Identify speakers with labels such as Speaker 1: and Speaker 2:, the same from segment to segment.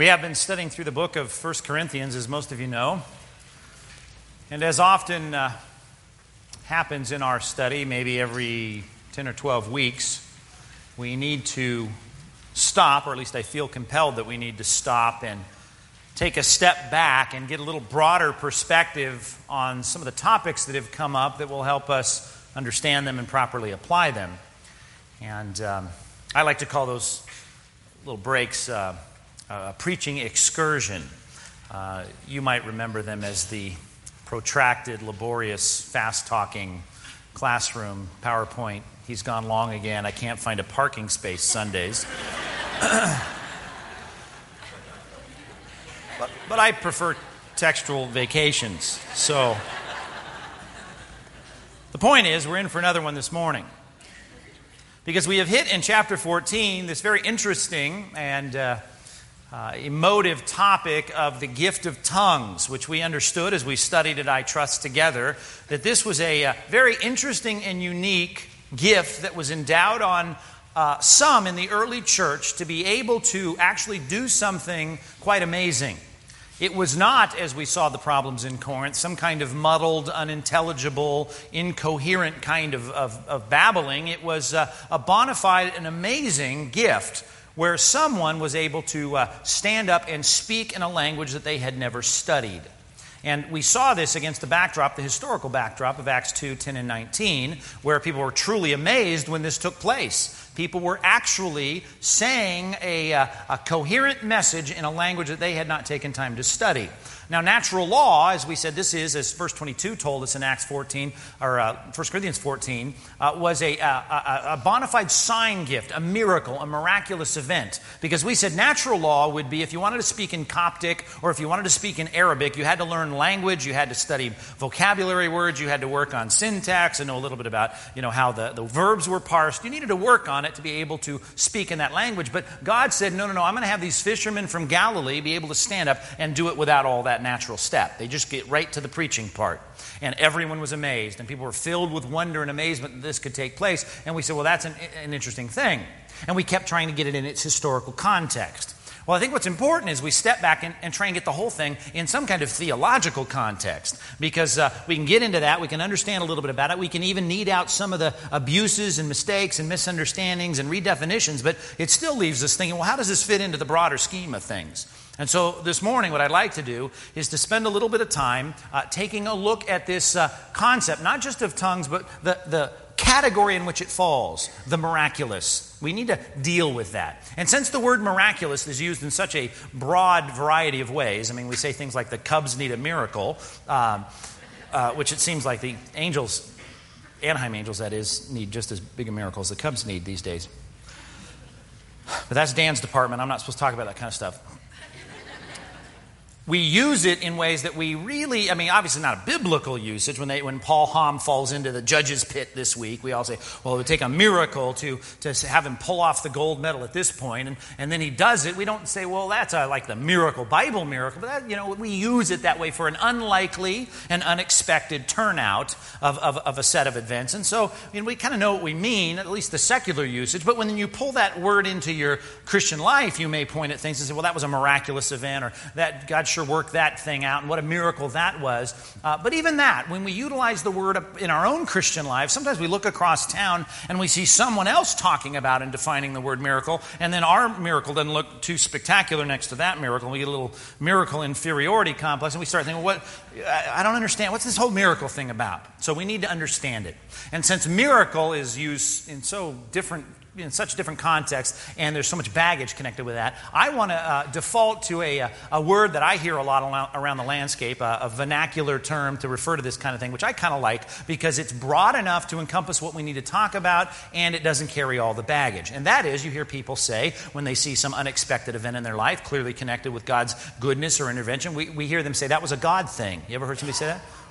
Speaker 1: We have been studying through the book of 1 Corinthians, as most of you know. And as often happens in our study, maybe every 10 or 12 weeks, we need to stop, or at least I feel compelled that we need to stop and take a step back and get a little broader perspective on some of the topics that have come up that will help us understand them and properly apply them. And I like to call those little breaks preaching excursion. You might remember them as the protracted, laborious, fast-talking classroom PowerPoint. He's gone long again. I can't find a parking space Sundays. But I prefer textual vacations. So the point is, we're in for another one this morning. Because we have hit in chapter 14 this very interesting and emotive topic of the gift of tongues, which we understood as we studied it, I trust, together, that this was a very interesting and unique gift that was endowed on some in the early church to be able to actually do something quite amazing. It was not, as we saw the problems in Corinth, some kind of muddled, unintelligible, incoherent kind of babbling. It was a bona fide and amazing gift where someone was able to stand up and speak in a language that they had never studied. And we saw this against the backdrop, the historical backdrop of Acts 2, 10 and 19, where people were truly amazed when this took place. People were actually saying a coherent message in a language that they had not taken time to study. Now, natural law, as we said, this is, as verse 22 told us in Acts 14, or 1 Corinthians 14, was a bona fide sign gift, a miracle, a miraculous event. Because we said natural law would be if you wanted to speak in Coptic or if you wanted to speak in Arabic, you had to learn language, you had to study vocabulary words, you had to work on syntax and know a little bit about how the verbs were parsed. You needed to work on it to be able to speak in that language. But God said, no, I'm going to have these fishermen from Galilee be able to stand up and do it without all that natural step. They just get right to the preaching part. And everyone was amazed, and people were filled with wonder and amazement that this could take place. And we said, well, that's an interesting thing. And we kept trying to get it in its historical context. Well, I think what's important is we step back and try and get the whole thing in some kind of theological context, because we can get into that, we can understand a little bit about it, we can even knead out some of the abuses and mistakes and misunderstandings and redefinitions, but it still leaves us thinking, well, how does this fit into the broader scheme of things? And so this morning, what I'd like to do is to spend a little bit of time taking a look at this concept, not just of tongues, but the category in which it falls, the miraculous. We need to deal with that. And since the word miraculous is used in such a broad variety of ways, I mean, we say things like the Cubs need a miracle, which it seems like the Angels, Anaheim Angels, that is, need just as big a miracle as the Cubs need these days. But that's Dan's department. I'm not supposed to talk about that kind of stuff. We use it in ways that we really, obviously not a biblical usage. When Paul Hamm falls into the judge's pit this week, we all say, well, it would take a miracle to have him pull off the gold medal at this point. And then he does it. We don't say, well, that's like the miracle, Bible miracle. But that, we use it that way for an unlikely and unexpected turnout of a set of events. And so we kind of know what we mean, at least the secular usage. But when you pull that word into your Christian life, you may point at things and say, well, that was a miraculous event, or that God sure worked that thing out, and what a miracle that was. But even that, when we utilize the word in our own Christian lives, sometimes we look across town and we see someone else talking about and defining the word miracle, and then our miracle doesn't look too spectacular next to that miracle. We get a little miracle inferiority complex, and we start thinking, well, I don't understand. What's this whole miracle thing about? So we need to understand it. And since miracle is used in such different contexts, and there's so much baggage connected with that, I want to default to a word that I hear a lot around the landscape, a vernacular term to refer to this kind of thing, which I kind of like because it's broad enough to encompass what we need to talk about, and it doesn't carry all the baggage. And that is, you hear people say, when they see some unexpected event in their life, clearly connected with God's goodness or intervention, we hear them say, that was a God thing. You ever heard somebody say that?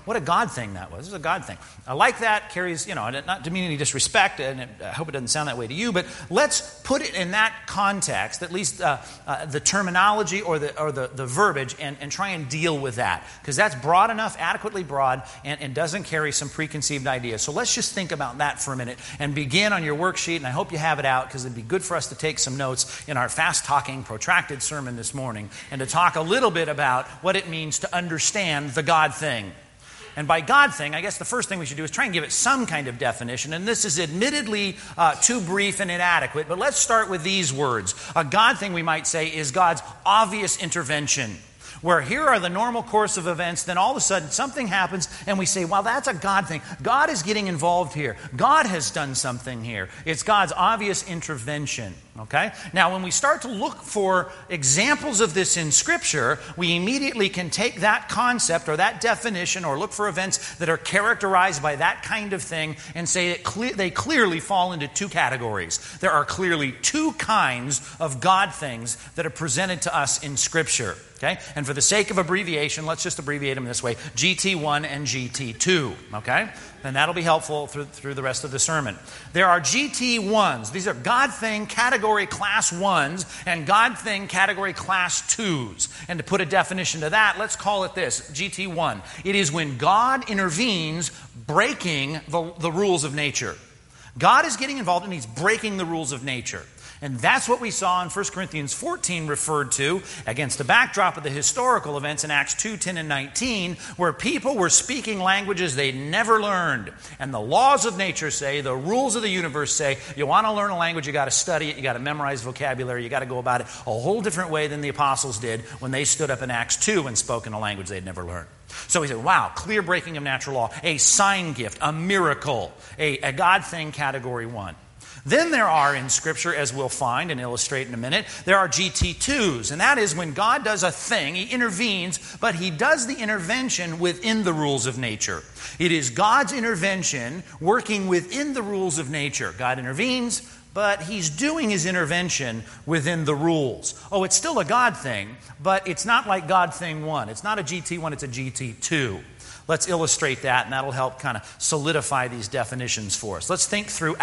Speaker 1: what a God thing that was. It was a God thing. I like that, carries, not to mean any disrespect, and I hope it doesn't sound that way to you, but let's put it in that context, at least the terminology or the verbiage, and try and deal with that. Because that's broad enough, adequately broad, and doesn't carry some preconceived ideas. So let's just think about that for a minute and begin on your worksheet, and I hope you have it out, because it'd be good for us to take some notes in our fast-talking, protracted sermon this morning, and to talk a little bit about what it means to understand the God thing. And by God thing, I guess the first thing we should do is try and give it some kind of definition. And this is admittedly too brief and inadequate, but let's start with these words. A God thing, we might say, is God's obvious intervention. Where here are the normal course of events, then all of a sudden something happens and we say, well, that's a God thing. God is getting involved here. God has done something here. It's God's obvious intervention. Okay? Now, when we start to look for examples of this in Scripture, we immediately can take that concept or that definition or look for events that are characterized by that kind of thing and say that they clearly fall into two categories. There are clearly two kinds of God things that are presented to us in Scripture. Okay? And for the sake of abbreviation, let's just abbreviate them this way, GT1 and GT2. Okay? And that'll be helpful through the rest of the sermon. There are GT1s. These are God thing category class 1s and God thing category class 2s. And to put a definition to that, let's call it this, GT1. It is when God intervenes breaking the rules of nature. God is getting involved and He's breaking the rules of nature. And that's what we saw in 1 Corinthians 14 referred to against the backdrop of the historical events in Acts 2, 10, and 19, where people were speaking languages they'd never learned. And the laws of nature say, the rules of the universe say, you want to learn a language, you got to study it, you got to memorize vocabulary, you got to go about it a whole different way than the apostles did when they stood up in Acts 2 and spoke in a language they'd never learned. So he said, wow, clear breaking of natural law, a sign gift, a miracle, a God thing category 1. Then there are in Scripture, as we'll find and illustrate in a minute, there are GT2s. And that is when God does a thing, He intervenes, but He does the intervention within the rules of nature. It is God's intervention working within the rules of nature. God intervenes, but He's doing His intervention within the rules. Oh, it's still a God thing, but it's not like God thing 1. It's not a GT1, it's a GT2. Let's illustrate that, and that'll help kind of solidify these definitions for us. Let's think through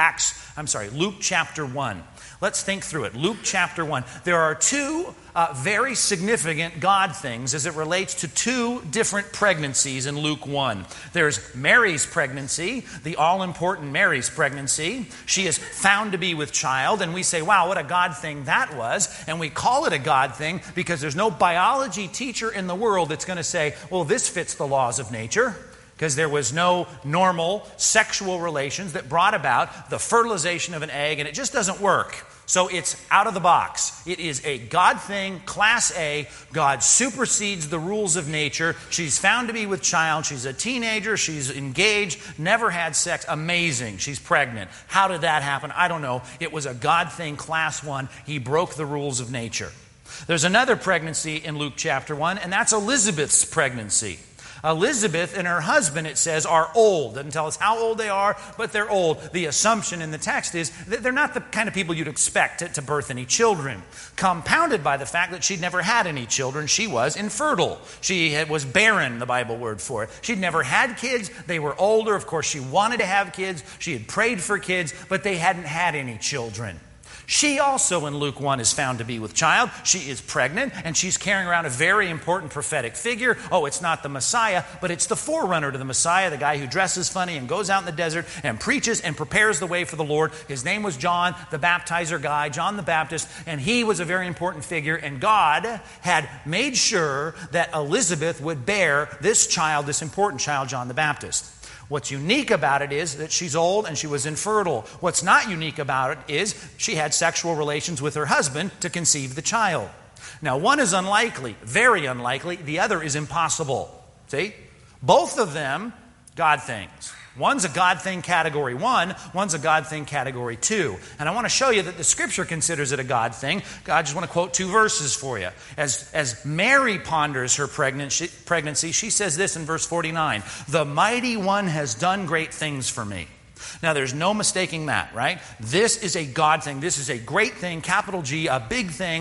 Speaker 1: Luke chapter 1. Let's think through it. Luke chapter 1. There are two very significant God things as it relates to two different pregnancies in Luke 1. There's Mary's pregnancy, the all-important Mary's pregnancy. She is found to be with child, and we say, wow, what a God thing that was. And we call it a God thing because there's no biology teacher in the world that's going to say, well, this fits the laws of nature. Because there was no normal sexual relations that brought about the fertilization of an egg, and it just doesn't work. So it's out of the box. It is a God thing, class A. God supersedes the rules of nature. She's found to be with child. She's a teenager. She's engaged, never had sex. Amazing. She's pregnant. How did that happen? I don't know. It was a God thing, class 1. He broke the rules of nature. There's another pregnancy in Luke chapter 1, and that's Elizabeth's pregnancy. Elizabeth and her husband, it says, are old. Doesn't tell us how old they are, but they're old. The assumption in the text is that they're not the kind of people you'd expect to birth any children. Compounded by the fact that she'd never had any children. She was infertile. She was barren, the Bible word for it. She'd never had kids. They were older. Of course, she wanted to have kids. She had prayed for kids, but they hadn't had any children. She also, in Luke 1, is found to be with child. She is pregnant, and she's carrying around a very important prophetic figure. Oh, it's not the Messiah, but it's the forerunner to the Messiah, the guy who dresses funny and goes out in the desert and preaches and prepares the way for the Lord. His name was John, the baptizer guy, John the Baptist, and he was a very important figure, and God had made sure that Elizabeth would bear this child, this important child, John the Baptist. What's unique about it is that she's old and she was infertile. What's not unique about it is she had sexual relations with her husband to conceive the child. Now, one is unlikely, very unlikely. The other is impossible. See? Both of them, God things. One's a God thing category 1, one's a God thing category 2. And I want to show you that the Scripture considers it a God thing. I just want to quote 2 verses for you. As Mary ponders her pregnancy, she says this in verse 49, "The Mighty One has done great things for me." Now, there's no mistaking that, right? This is a God thing. This is a great thing, capital G, a big thing.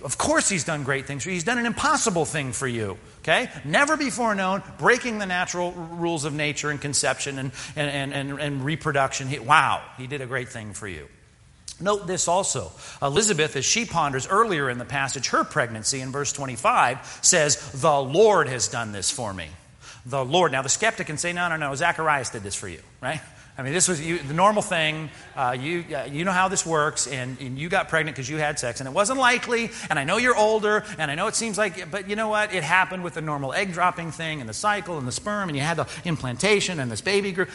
Speaker 1: Of course he's done great things for you. He's done an impossible thing for you. Okay? Never before known, breaking the natural rules of nature and conception and reproduction. He did a great thing for you. Note this also. Elizabeth, as she ponders earlier in the passage, her pregnancy in verse 25 says, the Lord has done this for me. The Lord. Now the skeptic can say, no, Zacharias did this for you, right? I mean, this was the normal thing. You know how this works, and you got pregnant because you had sex, and it wasn't likely, and I know you're older, and I know it seems like, but you know what? It happened with the normal egg-dropping thing, and the cycle, and the sperm, and you had the implantation, and this baby grew.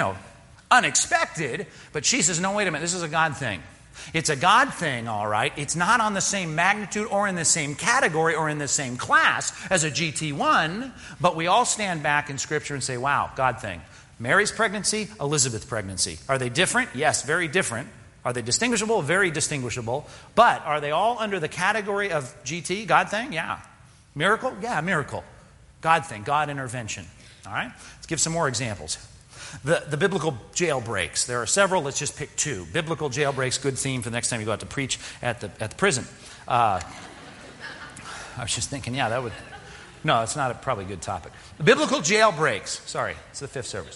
Speaker 1: Unexpected, but she says, no, wait a minute, this is a God thing. It's a God thing, all right. It's not on the same magnitude or in the same category or in the same class as a GT1, but we all stand back in Scripture and say, wow, God thing. Mary's pregnancy, Elizabeth's pregnancy. Are they different? Yes, very different. Are they distinguishable? Very distinguishable. But are they all under the category of GT, God thing? Yeah. Miracle? Yeah, miracle. God thing, God intervention. All right? Let's give some more examples. The biblical jailbreaks. There are several. Let's just pick two. Biblical jailbreaks, good theme for the next time you go out to preach at the prison. I was just thinking, that would... No, it's not probably a good topic. Biblical jailbreaks. Sorry, it's the fifth service.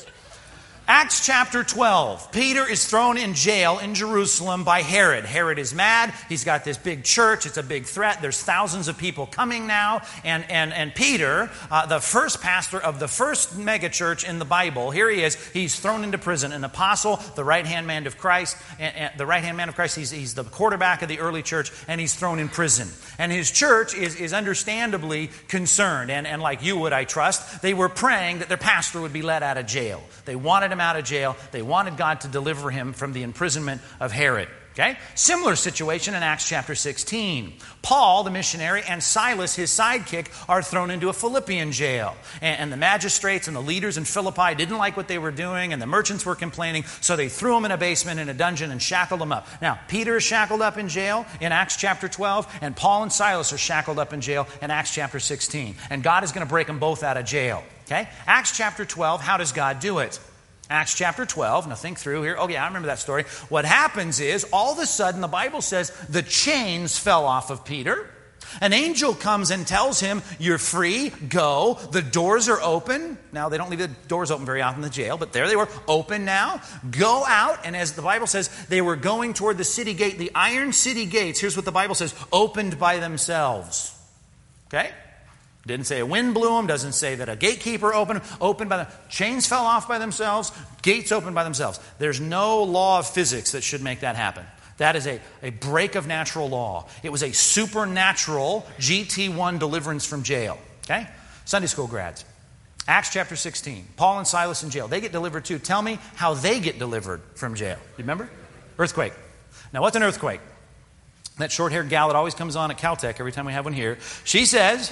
Speaker 1: Acts chapter 12. Peter is thrown in jail in Jerusalem by Herod. Herod is mad. He's got this big church. It's a big threat. There's thousands of people coming now. And Peter, the first pastor of the first megachurch in the Bible, here he is. He's thrown into prison. An apostle, the right-hand man of Christ. The right-hand man of Christ, he's the quarterback of the early church, and he's thrown in prison. And his church is understandably concerned. And like you would, I trust, they were praying that their pastor would be let out of jail. They wanted him out of jail. They wanted God to deliver him from the imprisonment of Herod. Okay? Similar situation in Acts chapter 16. Paul, the missionary, and Silas, his sidekick, are thrown into a Philippian jail. And the magistrates and the leaders in Philippi didn't like what they were doing, and the merchants were complaining, so they threw them in a basement in a dungeon and shackled them up. Now, Peter is shackled up in jail in Acts chapter 12, and Paul and Silas are shackled up in jail in Acts chapter 16. And God is going to break them both out of jail. Okay? Acts chapter 12, how does God do it? Acts chapter 12, now think through here. Oh yeah, I remember that story. What happens is, all of a sudden, the Bible says, the chains fell off of Peter. An angel comes and tells him, you're free, go. The doors are open. Now, they don't leave the doors open very often in the jail, but there they were, open now. Go out. And as the Bible says, they were going toward the city gate. The iron city gates, here's what the Bible says, opened by themselves. Okay? Didn't say a wind blew them. Doesn't say that a gatekeeper opened by them. Chains fell off by themselves. Gates opened by themselves. There's no law of physics that should make that happen. That is a break of natural law. It was a supernatural GT1 deliverance from jail. Okay? Sunday school grads. Acts chapter 16. Paul and Silas in jail. They get delivered too. Tell me how they get delivered from jail. You remember? Earthquake. Now, what's an earthquake? That short-haired gal that always comes on at Caltech every time we have one here. She says...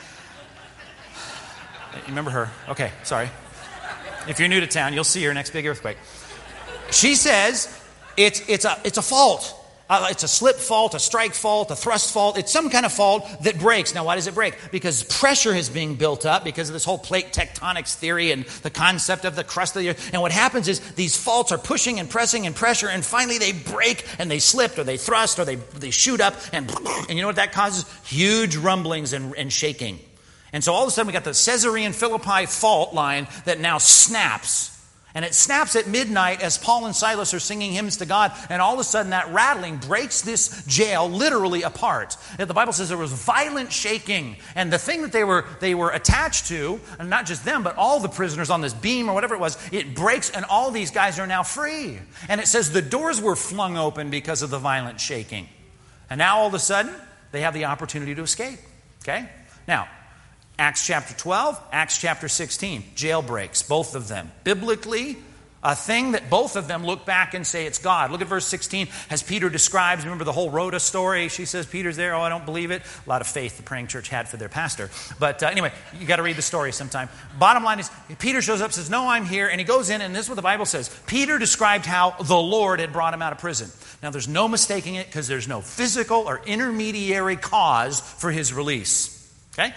Speaker 1: You remember her? Okay, sorry. If you're new to town, you'll see her next big earthquake. She says it's a fault. It's a slip fault, a strike fault, a thrust fault. It's some kind of fault that breaks. Now, why does it break? Because pressure is being built up because of this whole plate tectonics theory and the concept of the crust of the earth. And what happens is these faults are pushing and pressing and pressure, and finally they break and they slip or they thrust or they shoot up. And you know what that causes? Huge rumblings and shaking. And so all of a sudden we got the Caesarean Philippi fault line that now snaps. And it snaps at midnight as Paul and Silas are singing hymns to God. And all of a sudden that rattling breaks this jail literally apart. And the Bible says there was violent shaking. And the thing that they were attached to, and not just them, but all the prisoners on this beam or whatever it was, it breaks and all these guys are now free. And it says the doors were flung open because of the violent shaking. And now all of a sudden they have the opportunity to escape. Okay? Now, Acts chapter 12, Acts chapter 16, jailbreaks, both of them. Biblically, a thing that both of them look back and say it's God. Look at verse 16 as Peter describes, remember the whole Rhoda story? She says, Peter's there, I don't believe it. A lot of faith the praying church had for their pastor. But anyway, you got to read the story sometime. Bottom line is, Peter shows up, says, no, I'm here. And he goes in, and this is what the Bible says. Peter described how the Lord had brought him out of prison. Now, there's no mistaking it because there's no physical or intermediary cause for his release. Okay?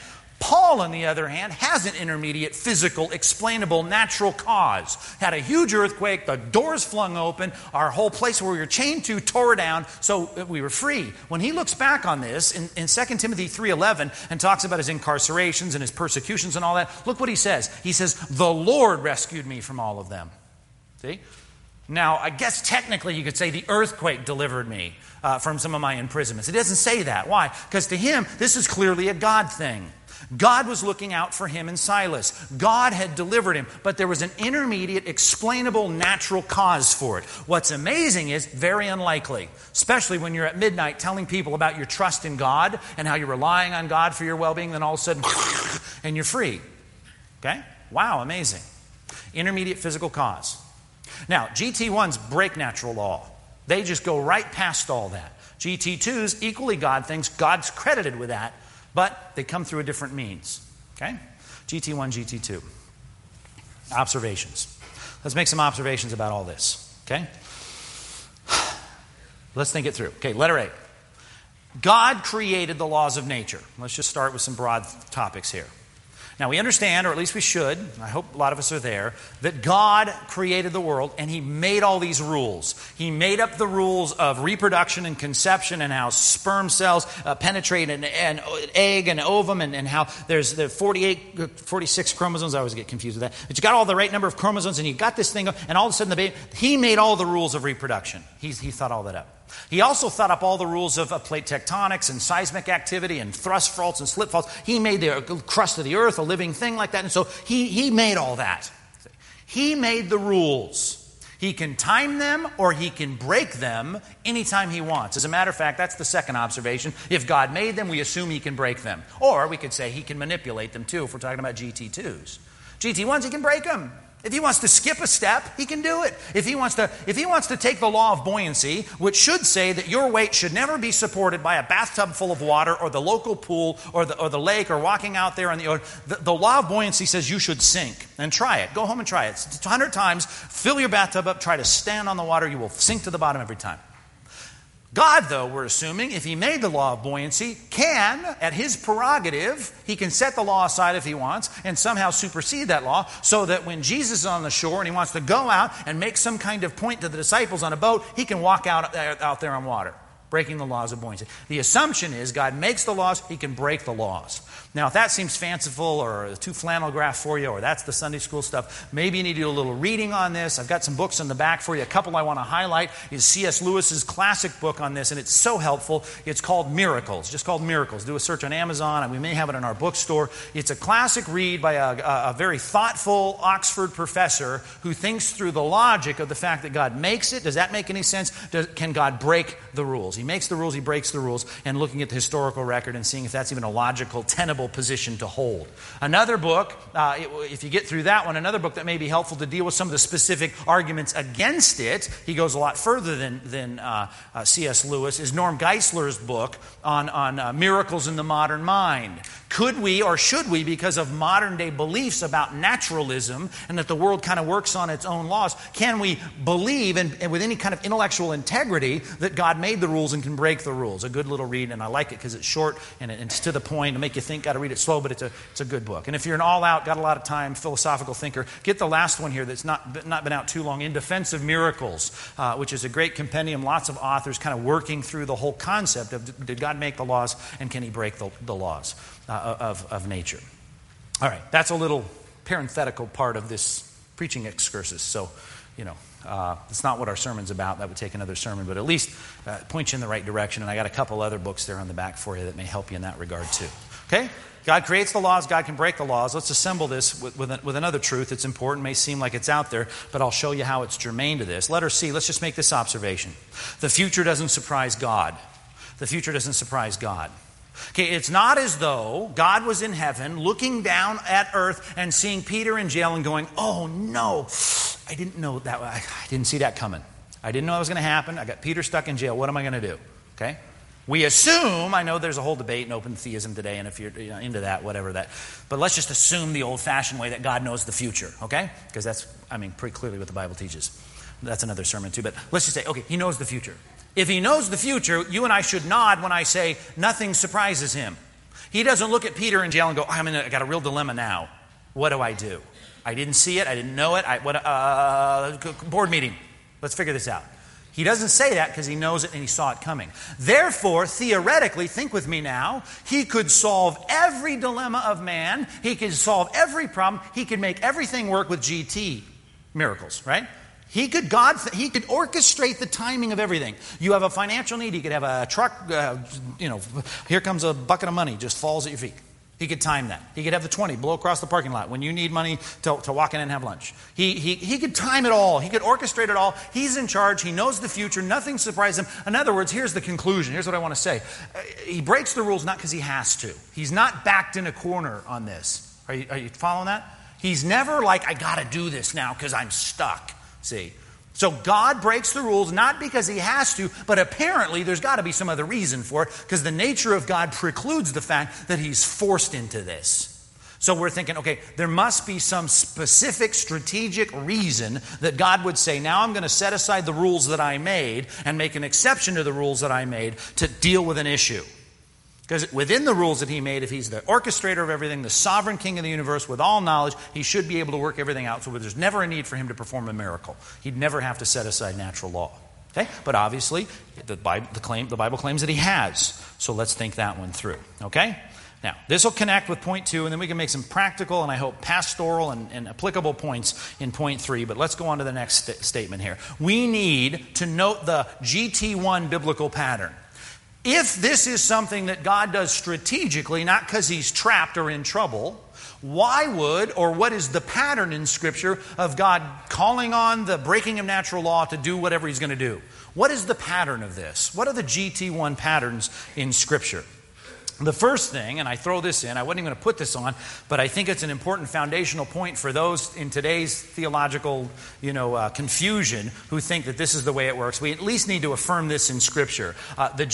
Speaker 1: Paul, on the other hand, has an intermediate, physical, explainable, natural cause. Had a huge earthquake, the doors flung open, our whole place where we were chained to tore down, so we were free. When he looks back on this in 2 Timothy 3:11 and talks about his incarcerations and his persecutions and all that, look what he says. He says, the Lord rescued me from all of them. See? Now, I guess technically you could say the earthquake delivered me from some of my imprisonments. It doesn't say that. Why? Because to him, this is clearly a God thing. God was looking out for him and Silas. God had delivered him, but there was an intermediate, explainable, natural cause for it. What's amazing is very unlikely, especially when you're at midnight telling people about your trust in God and how you're relying on God for your well-being, then all of a sudden, and you're free. Okay? Wow, amazing. Intermediate physical cause. Now, GT1s break natural law. They just go right past all that. GT2s, equally God things, God's credited with that, but they come through a different means. Okay? GT1, GT2. Observations. Let's make some observations about all this. Okay? Let's think it through. Okay, letter A. God created the laws of nature. Let's just start with some broad topics here. Now, we understand, or at least we should, I hope a lot of us are there, that God created the world and He made all these rules. He made up the rules of reproduction and conception and how sperm cells penetrate an egg and ovum and how there's the 46 chromosomes. I always get confused with that. But you got all the right number of chromosomes and you got this thing, and all of a sudden the baby, He made all the rules of reproduction. He thought all that up. He also thought up all the rules of plate tectonics and seismic activity and thrust faults and slip faults. He made the crust of the earth a living thing like that. And so he made all that. He made the rules. He can time them or He can break them anytime He wants. As a matter of fact, that's the second observation. If God made them, we assume He can break them. Or we could say He can manipulate them too if we're talking about GT2s. GT1s, He can break them. If He wants to skip a step, He can do it. If He wants to take the law of buoyancy, which should say that your weight should never be supported by a bathtub full of water or the local pool or the lake or walking out there on the law of buoyancy says you should sink. And try it. Go home and try it. It's 100 times. Fill your bathtub up. Try to stand on the water. You will sink to the bottom every time. God, though, we're assuming, if He made the law of buoyancy, can, at His prerogative, He can set the law aside if He wants and somehow supersede that law so that when Jesus is on the shore and He wants to go out and make some kind of point to the disciples on a boat, He can walk out there on water, breaking the laws of buoyancy. The assumption is God makes the laws, He can break the laws. Now, if that seems fanciful or too flannel graph for you, or that's the Sunday school stuff, maybe you need to do a little reading on this. I've got some books in the back for you. A couple I want to highlight is C.S. Lewis's classic book on this, and it's so helpful. It's called Miracles, just called Miracles. Do a search on Amazon, and we may have it in our bookstore. It's a classic read by a very thoughtful Oxford professor who thinks through the logic of the fact that God makes it. Does that make any sense? Can God break the rules? He makes the rules, He breaks the rules, and looking at the historical record and seeing if that's even a logical, tenable position to hold. Another book, if you get through that one, another book that may be helpful to deal with some of the specific arguments against it, he goes a lot further than C.S. Lewis, is Norm Geisler's book on miracles in the modern mind. Could we or should we, because of modern day beliefs about naturalism and that the world kind of works on its own laws, can we believe and with any kind of intellectual integrity that God made the rules and can break the rules? A good little read, and I like it because it's short and it's to the point. It'll make you think, got to read it slow, but it's a good book. And if you're an all-out, got a lot of time, philosophical thinker, get the last one here that's not been out too long, In Defense of Miracles, which is a great compendium, lots of authors kind of working through the whole concept of did God make the laws and can He break the laws of nature. All right, that's a little parenthetical part of this preaching excursus. So, it's not what our sermon's about. That would take another sermon, but at least point you in the right direction. And I got a couple other books there on the back for you that may help you in that regard too. Okay? God creates the laws. God can break the laws. Let's assemble this with another truth. It's important. May seem like it's out there, but I'll show you how it's germane to this. Letter C, let's just make this observation. The future doesn't surprise God. The future doesn't surprise God. Okay, it's not as though God was in heaven looking down at earth and seeing Peter in jail and going, oh no, I didn't know that. I didn't see that coming. I didn't know it was going to happen. I got Peter stuck in jail. What am I going to do? Okay? We assume, I know there's a whole debate in open theism today, and if you're into that, whatever that, but let's just assume the old-fashioned way that God knows the future, okay? Because that's, pretty clearly what the Bible teaches. That's another sermon too, but let's just say, okay, He knows the future. If He knows the future, you and I should nod when I say nothing surprises Him. He doesn't look at Peter in jail and go, I got a real dilemma now. What do I do? I didn't see it. I didn't know it. Board meeting. Let's figure this out. He doesn't say that because he knows it and he saw it coming. Therefore, theoretically, think with me now, he could solve every dilemma of man. He could solve every problem. He could make everything work with GT miracles, right? He could orchestrate the timing of everything. You have a financial need. He could have a truck, here comes a bucket of money, just falls at your feet. He could time that. He could have the 20 blow across the parking lot when you need money to walk in and have lunch. He could time it all. He could orchestrate it all. He's in charge. He knows the future. Nothing surprises him. In other words, here's the conclusion. Here's what I want to say. He breaks the rules not because he has to. He's not backed in a corner on this. Are you following that? He's never like, I got to do this now because I'm stuck. See? So God breaks the rules not because he has to, but apparently there's got to be some other reason for it because the nature of God precludes the fact that he's forced into this. So we're thinking, okay, there must be some specific strategic reason that God would say, now I'm going to set aside the rules that I made and make an exception to the rules that I made to deal with an issue. Because within the rules that he made, if he's the orchestrator of everything, the sovereign king of the universe with all knowledge, he should be able to work everything out so there's never a need for him to perform a miracle. He'd never have to set aside natural law. Okay? But obviously, the Bible claims that he has. So let's think that one through. Okay? Now, this will connect with point 2, and then we can make some practical and I hope pastoral and applicable points in point 3. But let's go on to the next statement here. We need to note the GT1 biblical pattern. If this is something that God does strategically, not because he's trapped or in trouble, why would, or what is the pattern in Scripture of God calling on the breaking of natural law to do whatever he's going to do? What is the pattern of this? What are the GT1 patterns in Scripture? The first thing, and I throw this in, I wasn't even going to put this on, but I think it's an important foundational point for those in today's theological, confusion who think that this is the way it works. We at least need to affirm this in Scripture. The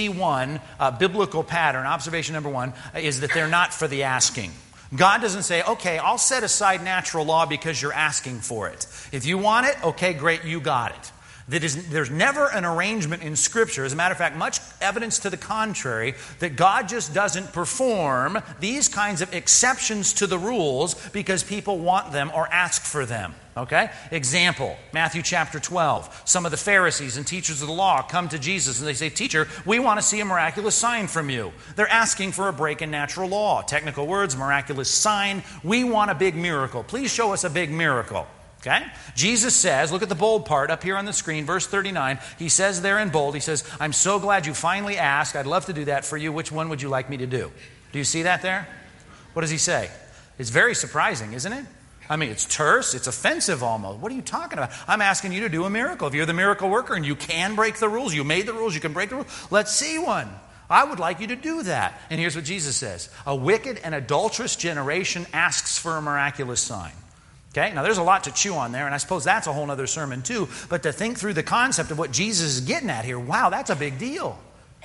Speaker 1: GT1 biblical pattern, observation number 1, is that they're not for the asking. God doesn't say, okay, I'll set aside natural law because you're asking for it. If you want it, okay, great, you got it. There's never an arrangement in Scripture, as a matter of fact, much evidence to the contrary, that God just doesn't perform these kinds of exceptions to the rules because people want them or ask for them. Okay? Example, Matthew chapter 12. Some of the Pharisees and teachers of the law come to Jesus and they say, Teacher, we want to see a miraculous sign from you. They're asking for a break in natural law. Technical words, miraculous sign. We want a big miracle. Please show us a big miracle. Okay? Jesus says, look at the bold part up here on the screen, verse 39. He says there in bold, he says, I'm so glad you finally asked. I'd love to do that for you. Which one would you like me to do? Do you see that there? What does he say? It's very surprising, isn't it? I mean, it's terse. It's offensive almost. What are you talking about? I'm asking you to do a miracle. If you're the miracle worker and you can break the rules, you made the rules, you can break the rules, let's see one. I would like you to do that. And here's what Jesus says. A wicked and adulterous generation asks for a miraculous sign. Okay, now there's a lot to chew on there, and I suppose that's a whole other sermon too. But to think through the concept of what Jesus is getting at here, wow, that's a big deal.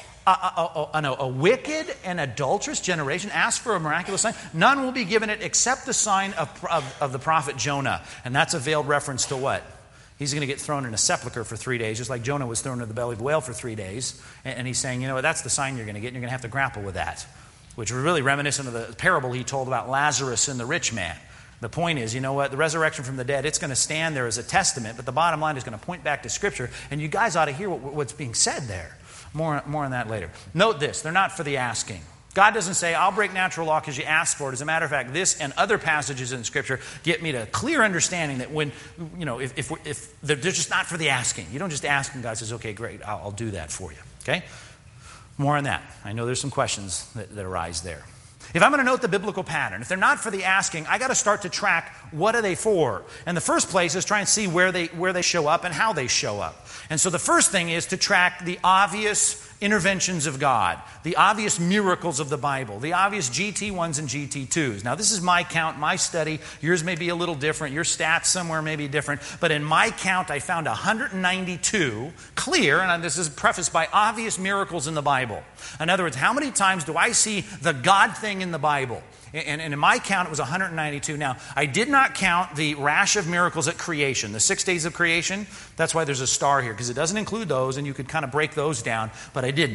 Speaker 1: A wicked and adulterous generation asks for a miraculous sign. None will be given it except the sign of the prophet Jonah. And that's a veiled reference to what? He's going to get thrown in a sepulcher for 3 days, just like Jonah was thrown into the belly of the whale for 3 days. And he's saying, that's the sign you're going to get, and you're going to have to grapple with that. Which was really reminiscent of the parable he told about Lazarus and the rich man. The point is, the resurrection from the dead, it's going to stand there as a testament, but the bottom line is going to point back to Scripture, and you guys ought to hear what's being said there. More on that later. Note this, they're not for the asking. God doesn't say, I'll break natural law because you asked for it. As a matter of fact, this and other passages in Scripture get me to a clear understanding that when, if they're just not for the asking. You don't just ask and God says, okay, great, I'll do that for you. Okay? More on that. I know there's some questions that arise there. If I'm going to note the biblical pattern, if they're not for the asking, I got to start to track what are they for. And the first place is try and see where they show up and how they show up. And so the first thing is to track the obvious interventions of God, the obvious miracles of the Bible, the obvious GT1s and GT2s. Now, this is my count, my study. Yours may be a little different. Your stats somewhere may be different. But in my count, I found 192 clear, and this is prefaced by obvious miracles in the Bible. In other words, how many times do I see the God thing in the Bible? And in my count, it was 192. Now, I did not count the rash of miracles at creation, the 6 days of creation. That's why there's a star here, because it doesn't include those, and you could kind of break those down, but I didn't.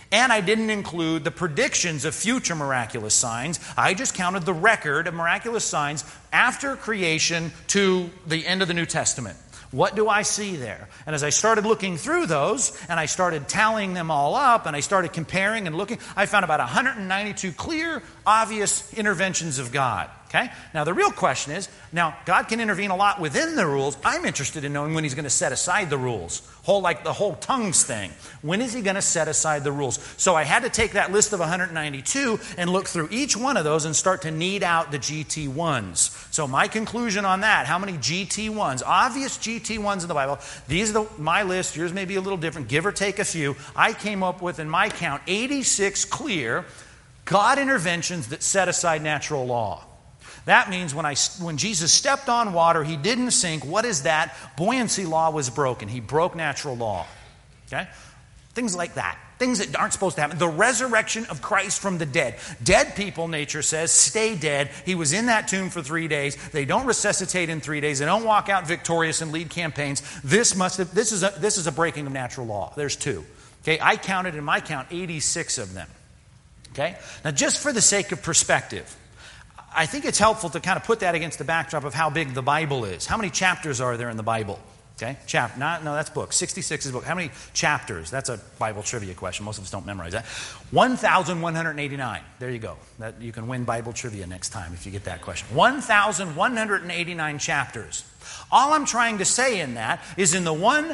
Speaker 1: And I didn't include the predictions of future miraculous signs. I just counted the record of miraculous signs after creation to the end of the New Testament. What do I see there? And as I started looking through those, and I started tallying them all up, and I started comparing and looking, I found about 192 clear, obvious interventions of God. Okay? Now the real question is, now God can intervene a lot within the rules. I'm interested in knowing when He's going to set aside the rules. Like the whole tongues thing. When is He going to set aside the rules? So I had to take that list of 192 and look through each one of those and start to knead out the GT1s. So my conclusion on that, how many GT1s, obvious GT1s in the Bible, these are my list, yours may be a little different, give or take a few. I came up with, in my count, 86 clear God interventions that set aside natural law. That means when Jesus stepped on water, He didn't sink. What is that? Buoyancy law was broken. He broke natural law. Okay? Things like that. Things that aren't supposed to happen. The resurrection of Christ from the dead. Dead people, nature says, stay dead. He was in that tomb for 3 days. They don't resuscitate in 3 days. They don't walk out victorious and lead campaigns. This is a breaking of natural law. There's 2. Okay? I counted in my count 86 of them. Okay? Now just for the sake of perspective, I think it's helpful to kind of put that against the backdrop of how big the Bible is. How many chapters are there in the Bible? Okay, no, that's book. 66 is book. How many chapters? That's a Bible trivia question. Most of us don't memorize that. 1,189. There you go. You can win Bible trivia next time if you get that question. 1,189 chapters. All I'm trying to say in that is in the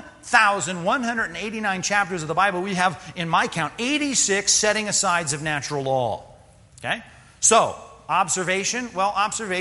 Speaker 1: 1,189 chapters of the Bible, we have, in my count, 86 setting asides of natural law. Okay? So, observation, where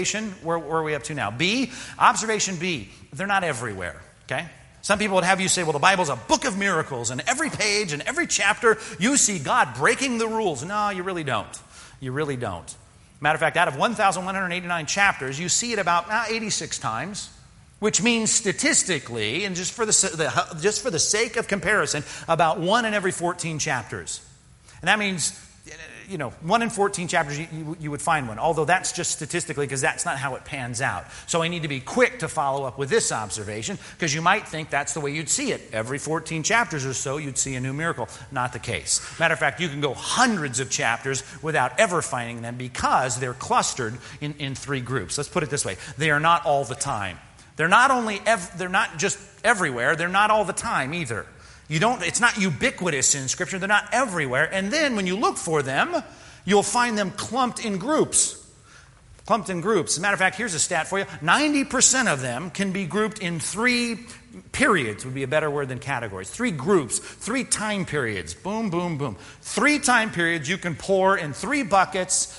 Speaker 1: are we up to now? B, observation B, they're not everywhere, okay? Some people would have you say, well, the Bible's a book of miracles, and every page and every chapter, you see God breaking the rules. No, you really don't. You really don't. Matter of fact, out of 1,189 chapters, you see it about 86 times, which means statistically, and just for the sake of comparison, about 1 in every 14 chapters. And that means, 1 in 14 chapters, you would find one. Although that's just statistically, because that's not how it pans out. So I need to be quick to follow up with this observation, because you might think that's the way you'd see it. Every 14 chapters or so, you'd see a new miracle. Not the case. Matter of fact, you can go hundreds of chapters without ever finding them, because they're clustered in 3 groups. Let's put it this way. They are not all the time. They're not just everywhere. They're not all the time either. It's not ubiquitous in Scripture. They're not everywhere. And then when you look for them, you'll find them clumped in groups. Clumped in groups. As a matter of fact, here's a stat for you. 90% of them can be grouped in 3 periods, would be a better word than categories. 3 groups, 3 time periods. Boom, boom, boom. 3 time periods you can pour in 3 buckets,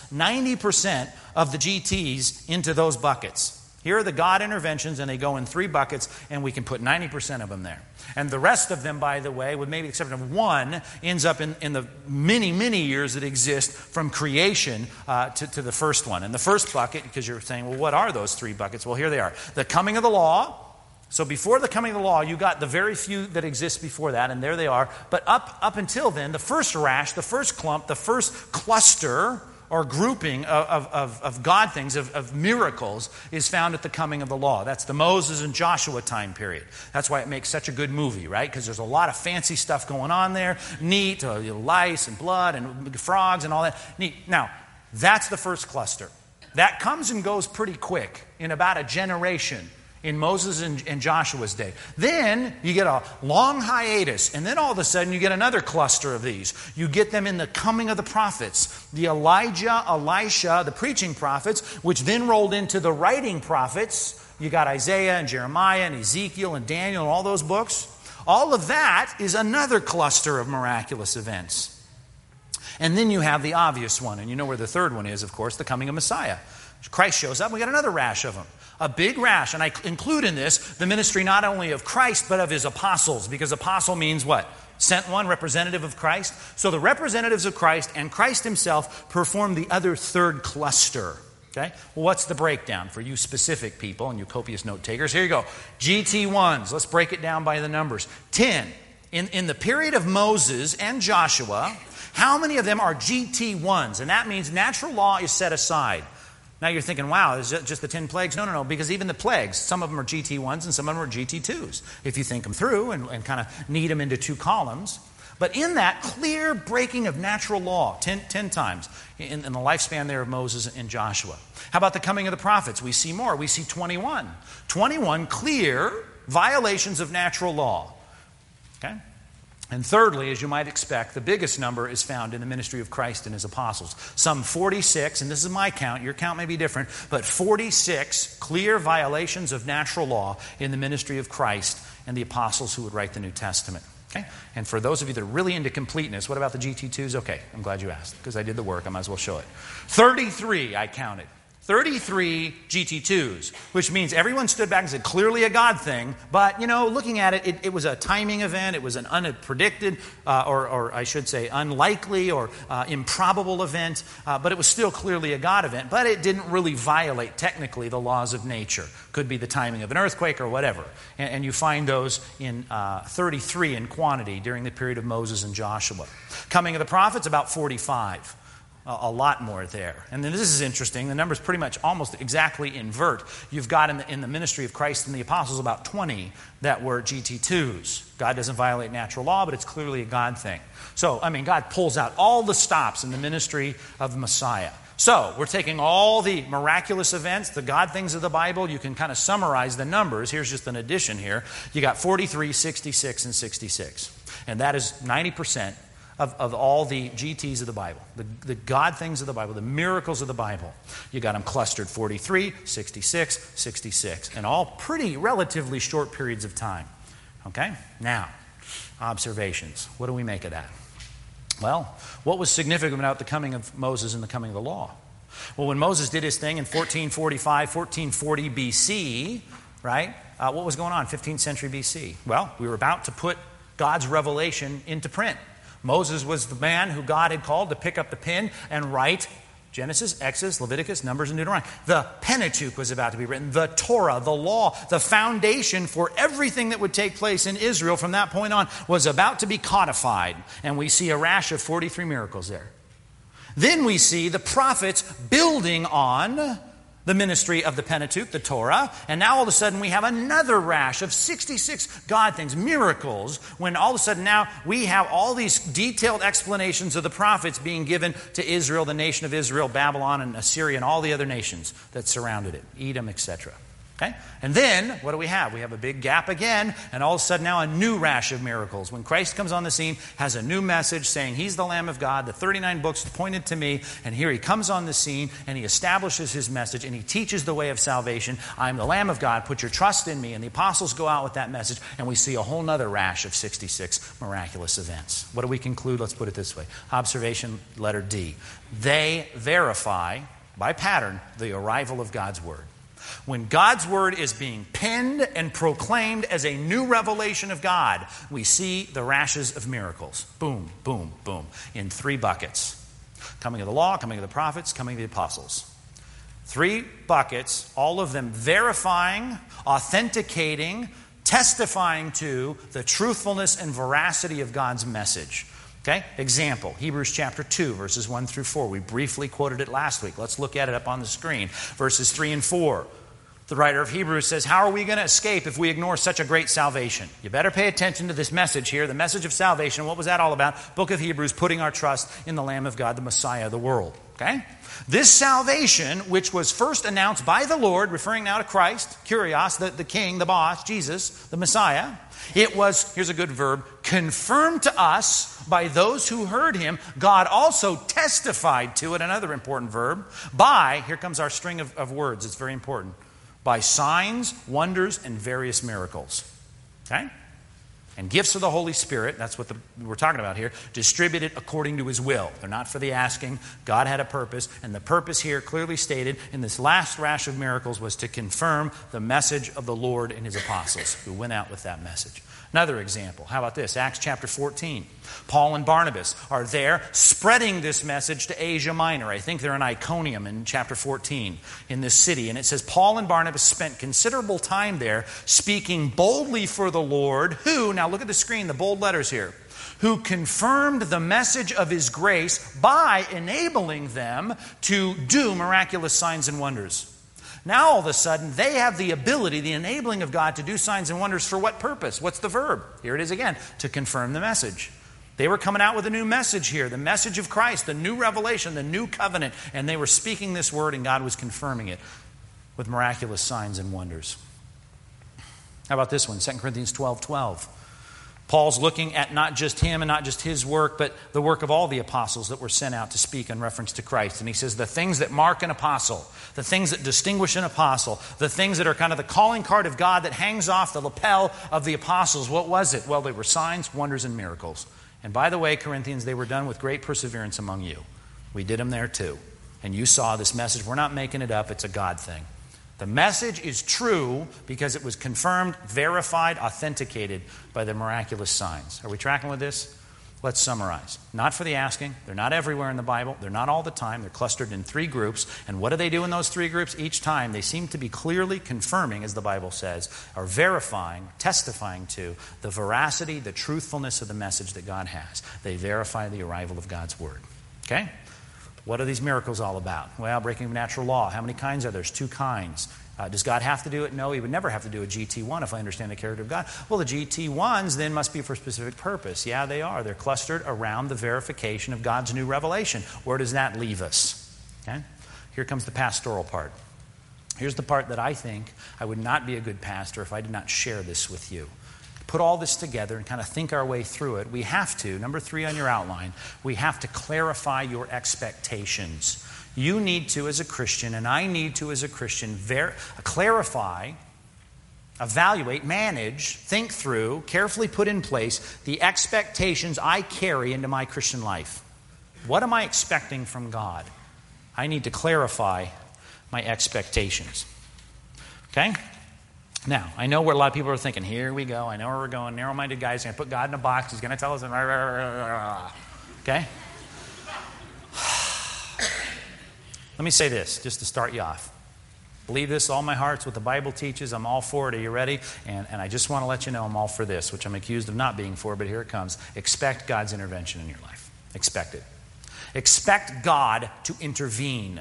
Speaker 1: 90% of the GTs into those buckets. Here are the God interventions, and they go in 3 buckets, and we can put 90% of them there. And the rest of them, by the way, with maybe the exception of 1, ends up in the many, many years that exist from creation to the first one. And the first bucket, because you're saying, well, what are those 3 buckets? Well, here they are. The coming of the law. So before the coming of the law, you got the very few that exist before that, and there they are. But up until then, the first rash, the first clump, the first cluster or grouping of God things, of miracles, is found at the coming of the law. That's the Moses and Joshua time period. That's why it makes such a good movie, right? Because there's a lot of fancy stuff going on there. Neat, lice and blood and frogs and all that. Neat. Now, that's the first cluster. That comes and goes pretty quick, in about a generation, in Moses and Joshua's day. Then you get a long hiatus, and then all of a sudden you get another cluster of these. You get them in the coming of the prophets. The Elijah, Elisha, the preaching prophets, which then rolled into the writing prophets. You got Isaiah and Jeremiah and Ezekiel and Daniel and all those books. All of that is another cluster of miraculous events. And then you have the obvious one, and you know where the third one is, of course, the coming of Messiah. Christ shows up, we got another rash of them. A big rash, and I include in this the ministry not only of Christ, but of His apostles, because apostle means what? Sent one, representative of Christ. So the representatives of Christ and Christ Himself perform the other third cluster. Okay? Well, what's the breakdown for you specific people and you copious note takers? Here you go. GT1s, let's break it down by the numbers. 10. In the period of Moses and Joshua, how many of them are GT1s? And that means natural law is set aside. Now you're thinking, wow, is it just the 10 plagues? No, because even the plagues, some of them are GT1s and some of them are GT2s, if you think them through and kind of knead them into 2 columns. But in that clear breaking of natural law, 10 times in the lifespan there of Moses and Joshua. How about the coming of the prophets? We see more. We see 21. 21 clear violations of natural law. Okay? And thirdly, as you might expect, the biggest number is found in the ministry of Christ and his apostles. Some 46, and this is my count, your count may be different, but 46 clear violations of natural law in the ministry of Christ and the apostles who would write the New Testament. Okay? And for those of you that are really into completeness, what about the GT2s? Okay, I'm glad you asked, because I did the work. I might as well show it. 33, I counted. 33 GT2s, which means everyone stood back and said, clearly a God thing. But, looking at it, it was a timing event. It was an unpredicted, or I should say unlikely or improbable event. But it was still clearly a God event. But it didn't really violate, technically, the laws of nature. Could be the timing of an earthquake or whatever. And you find those in 33 in quantity during the period of Moses and Joshua. Coming of the prophets, about 45. A lot more there. And then this is interesting. The numbers pretty much almost exactly invert. You've got in the ministry of Christ and the apostles about 20 that were GT2s. God doesn't violate natural law, but it's clearly a God thing. So, God pulls out all the stops in the ministry of the Messiah. So, we're taking all the miraculous events, the God things of the Bible. You can kind of summarize the numbers. Here's just an addition here. You got 43, 66, and 66. And that is 90% of all the GTs of the Bible, the God things of the Bible, the miracles of the Bible. You got them clustered 43, 66, 66, and all pretty relatively short periods of time. Okay? Now, observations. What do we make of that? Well, what was significant about the coming of Moses and the coming of the law? Well, when Moses did his thing in 1445, 1440 BC, right? What was going on 15th century BC? Well, we were about to put God's revelation into print. Moses was the man who God had called to pick up the pen and write Genesis, Exodus, Leviticus, Numbers, and Deuteronomy. The Pentateuch was about to be written. The Torah, the law, the foundation for everything that would take place in Israel from that point on was about to be codified. And we see a rash of 43 miracles there. Then we see the prophets building on the ministry of the Pentateuch, the Torah, and now all of a sudden we have another rash of 66 God things, miracles, when all of a sudden now we have all these detailed explanations of the prophets being given to Israel, the nation of Israel, Babylon, and Assyria, and all the other nations that surrounded it, Edom, etc. Okay? And then, what do we have? We have a big gap again, and all of a sudden now a new rash of miracles. When Christ comes on the scene, has a new message saying He's the Lamb of God, the 39 books pointed to me, and here He comes on the scene, and He establishes His message, and He teaches the way of salvation. I'm the Lamb of God, put your trust in me. And the apostles go out with that message, and we see a whole other rash of 66 miraculous events. What do we conclude? Let's put it this way. Observation, letter D. They verify, by pattern, the arrival of God's Word. When God's Word is being penned and proclaimed as a new revelation of God, we see the rashes of miracles. Boom, boom, boom. In 3 buckets. Coming of the law, coming of the prophets, coming of the apostles. 3 buckets, all of them verifying, authenticating, testifying to the truthfulness and veracity of God's message. Okay? Example, Hebrews chapter 2, verses 1 through 4. We briefly quoted it last week. Let's look at it up on the screen. Verses 3 and 4. The writer of Hebrews says, how are we going to escape if we ignore such a great salvation? You better pay attention to this message here, the message of salvation. What was that all about? Book of Hebrews, putting our trust in the Lamb of God, the Messiah of the world. Okay? This salvation, which was first announced by the Lord, referring now to Christ, Kyrios, the king, the boss, Jesus, the Messiah, it was, here's a good verb, confirmed to us by those who heard Him. God also testified to it, another important verb, by, here comes our string of words, it's very important, by signs, wonders, and various miracles. Okay? And gifts of the Holy Spirit, that's what we're talking about here, distributed according to His will. They're not for the asking. God had a purpose, and the purpose here clearly stated in this last rash of miracles was to confirm the message of the Lord and His apostles who went out with that message. Another example, how about this? Acts chapter 14. Paul and Barnabas are there spreading this message to Asia Minor. I think they're in Iconium in chapter 14 in this city. And it says, Paul and Barnabas spent considerable time there speaking boldly for the Lord, who, now look at the screen, the bold letters here, who confirmed the message of His grace by enabling them to do miraculous signs and wonders. Now all of a sudden, they have the ability, the enabling of God to do signs and wonders for what purpose? What's the verb? Here it is again, to confirm the message. They were coming out with a new message here, the message of Christ, the new revelation, the new covenant, and they were speaking this word and God was confirming it with miraculous signs and wonders. How about this one, 2 Corinthians 12:12. Paul's looking at not just him and not just his work, but the work of all the apostles that were sent out to speak in reference to Christ. And he says the things that mark an apostle, the things that distinguish an apostle, the things that are kind of the calling card of God that hangs off the lapel of the apostles, what was it? Well, they were signs, wonders, and miracles. And by the way, Corinthians, they were done with great perseverance among you. We did them there too. And you saw this message. We're not making it up. It's a God thing. The message is true because it was confirmed, verified, authenticated by the miraculous signs. Are we tracking with this? Let's summarize. Not for the asking. They're not everywhere in the Bible. They're not all the time. They're clustered in 3 groups. And what do they do in those 3 groups? Each time they seem to be clearly confirming, as the Bible says, or verifying, testifying to the veracity, the truthfulness of the message that God has. They verify the arrival of God's word. Okay? What are these miracles all about? Well, breaking of natural law. How many kinds are there? There's 2 kinds. Does God have to do it? No, he would never have to do a GT1 if I understand the character of God. Well, the GT1s then must be for a specific purpose. Yeah, they are. They're clustered around the verification of God's new revelation. Where does that leave us? Okay? Here comes the pastoral part. Here's the part that I think I would not be a good pastor if I did not share this with you. Put all this together and kind of think our way through it. We have to, number 3 on your outline, we have to clarify your expectations. You need to, as a Christian, and I need to, as a Christian, clarify, evaluate, manage, think through, carefully put in place the expectations I carry into my Christian life. What am I expecting from God? I need to clarify my expectations. Okay? Now, I know where a lot of people are thinking, here we go, I know where we're going, narrow-minded guy's going to put God in a box, he's going to tell us, okay? Let me say this, just to start you off. Believe this, all my heart, it's what the Bible teaches, I'm all for it, are you ready? And I just want to let you know I'm all for this, which I'm accused of not being for, but here it comes. Expect God's intervention in your life. Expect it. Expect God to intervene.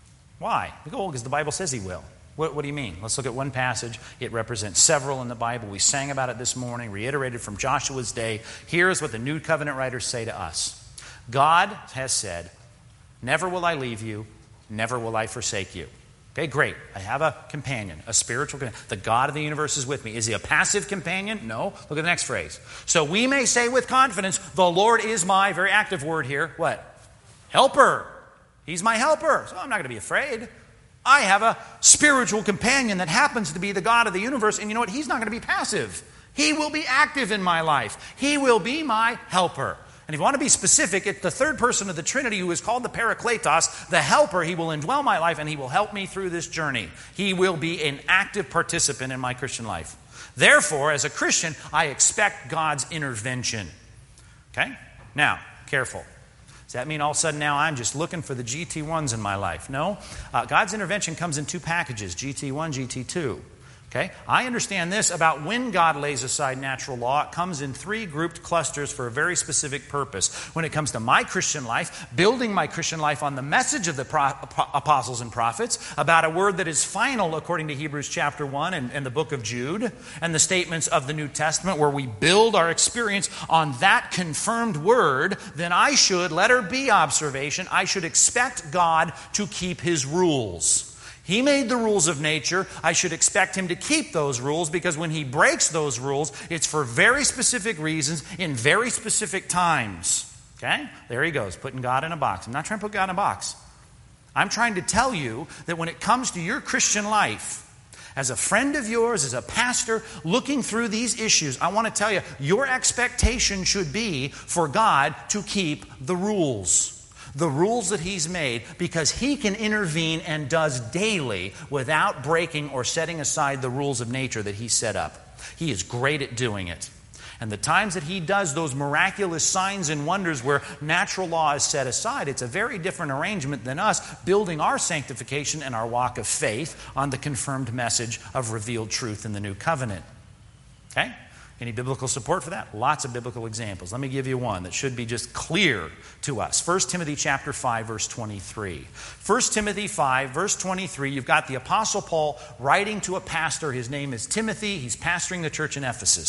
Speaker 1: Why? Because the Bible says he will. What do you mean? Let's look at one passage. It represents several in the Bible. We sang about it this morning, reiterated from Joshua's day. Here's what the New Covenant writers say to us. God has said, never will I leave you, never will I forsake you. Okay, great. I have a companion, a spiritual companion. The God of the universe is with me. Is he a passive companion? No. Look at the next phrase. So we may say with confidence, the Lord is my, very active word here, what? Helper. He's my helper. So I'm not going to be afraid. I have a spiritual companion that happens to be the God of the universe, and you know what? He's not going to be passive. He will be active in my life. He will be my helper. And if you want to be specific, it's the third person of the Trinity who is called the Parakletos, the helper. He will indwell my life, and he will help me through this journey. He will be an active participant in my Christian life. Therefore, as a Christian, I expect God's intervention. Okay? Now, careful. Does that mean all of a sudden now I'm just looking for the GT1s in my life? No. God's intervention comes in 2 packages, GT1, GT2. Okay? I understand this about when God lays aside natural law. It comes in 3 grouped clusters for a very specific purpose. When it comes to my Christian life, building my Christian life on the message of the apostles and prophets, about a word that is final according to Hebrews chapter 1 and the book of Jude, and the statements of the New Testament where we build our experience on that confirmed word, then I should, letter B observation, I should expect God to keep his rules. He made the rules of nature. I should expect him to keep those rules because when he breaks those rules, it's for very specific reasons in very specific times. Okay? There he goes, putting God in a box. I'm not trying to put God in a box. I'm trying to tell you that when it comes to your Christian life, as a friend of yours, as a pastor, looking through these issues, I want to tell you, your expectation should be for God to keep the rules. The rules that he's made, because he can intervene and does daily without breaking or setting aside the rules of nature that he set up. He is great at doing it. And the times that he does those miraculous signs and wonders where natural law is set aside, it's a very different arrangement than us building our sanctification and our walk of faith on the confirmed message of revealed truth in the new covenant. Okay? Any biblical support for that? Lots of biblical examples. Let me give you one that should be just clear to us. 1 Timothy chapter 5, verse 23. 1 Timothy 5, verse 23, you've got the Apostle Paul writing to a pastor. His name is Timothy. He's pastoring the church in Ephesus.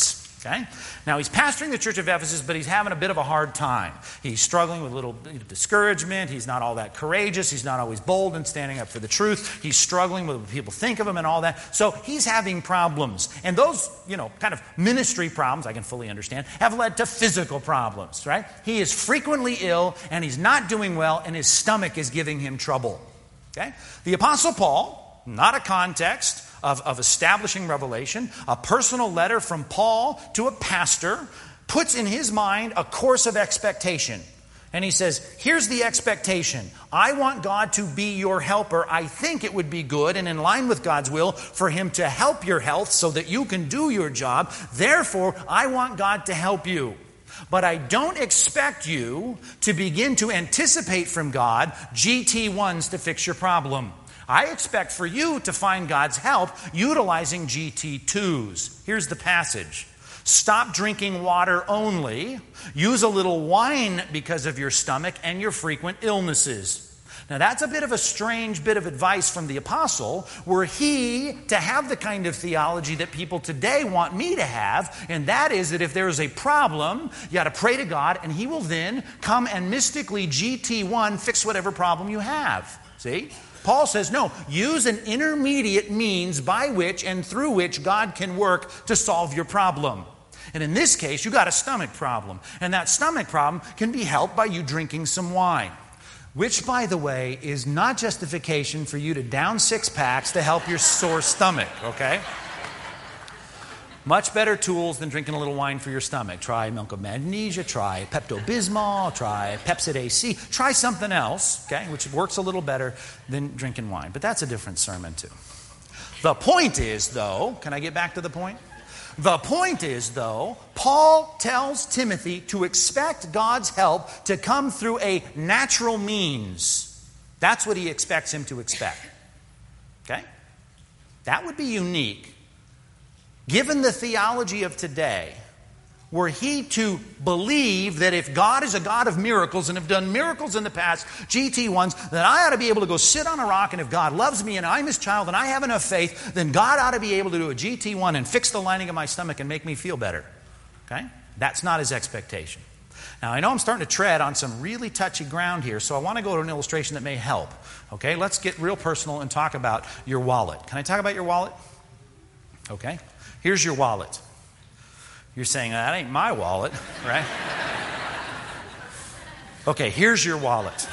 Speaker 1: Okay? Now, he's pastoring the church of Ephesus, but he's having a bit of a hard time. He's struggling with a little discouragement. He's not all that courageous. He's not always bold in standing up for the truth. He's struggling with what people think of him and all that. So he's having problems. And those, kind of ministry problems, I can fully understand, have led to physical problems, right? He is frequently ill, and he's not doing well, and his stomach is giving him trouble. Okay? The Apostle Paul, not a context of establishing revelation, a personal letter from Paul to a pastor, puts in his mind a course of expectation. And he says, here's the expectation. I want God to be your helper. I think it would be good and in line with God's will for him to help your health so that you can do your job. Therefore, I want God to help you. But I don't expect you to begin to anticipate from God GT1s to fix your problem. I expect for you to find God's help utilizing GT2s. Here's the passage. Stop drinking water only. Use a little wine because of your stomach and your frequent illnesses. Now that's a bit of a strange bit of advice from the apostle, were he to have the kind of theology that people today want me to have, and that is that if there is a problem, you got to pray to God, and he will then come and mystically GT1 fix whatever problem you have. See? Paul says, no, use an intermediate means by which and through which God can work to solve your problem. And in this case, you got a stomach problem. And that stomach problem can be helped by you drinking some wine. Which, by the way, is not justification for you to down 6 packs to help your sore stomach, okay? Much better tools than drinking a little wine for your stomach. Try milk of magnesia, try Pepto-Bismol, try Pepsid AC. Try something else, okay, which works a little better than drinking wine. But that's a different sermon too. The point is, though, can I get back to the point? The point is, though, Paul tells Timothy to expect God's help to come through a natural means. That's what he expects him to expect. Okay? That would be unique. Given the theology of today, were he to believe that if God is a God of miracles and have done miracles in the past, GT1s, then I ought to be able to go sit on a rock, and if God loves me and I'm his child and I have enough faith, then God ought to be able to do a GT1 and fix the lining of my stomach and make me feel better. Okay? That's not his expectation. Now, I know I'm starting to tread on some really touchy ground here, so I want to go to an illustration that may help. Okay? Let's get real personal and talk about your wallet. Can I talk about your wallet? Okay. Here's your wallet. You're saying, that ain't my wallet, right? Okay, here's your wallet.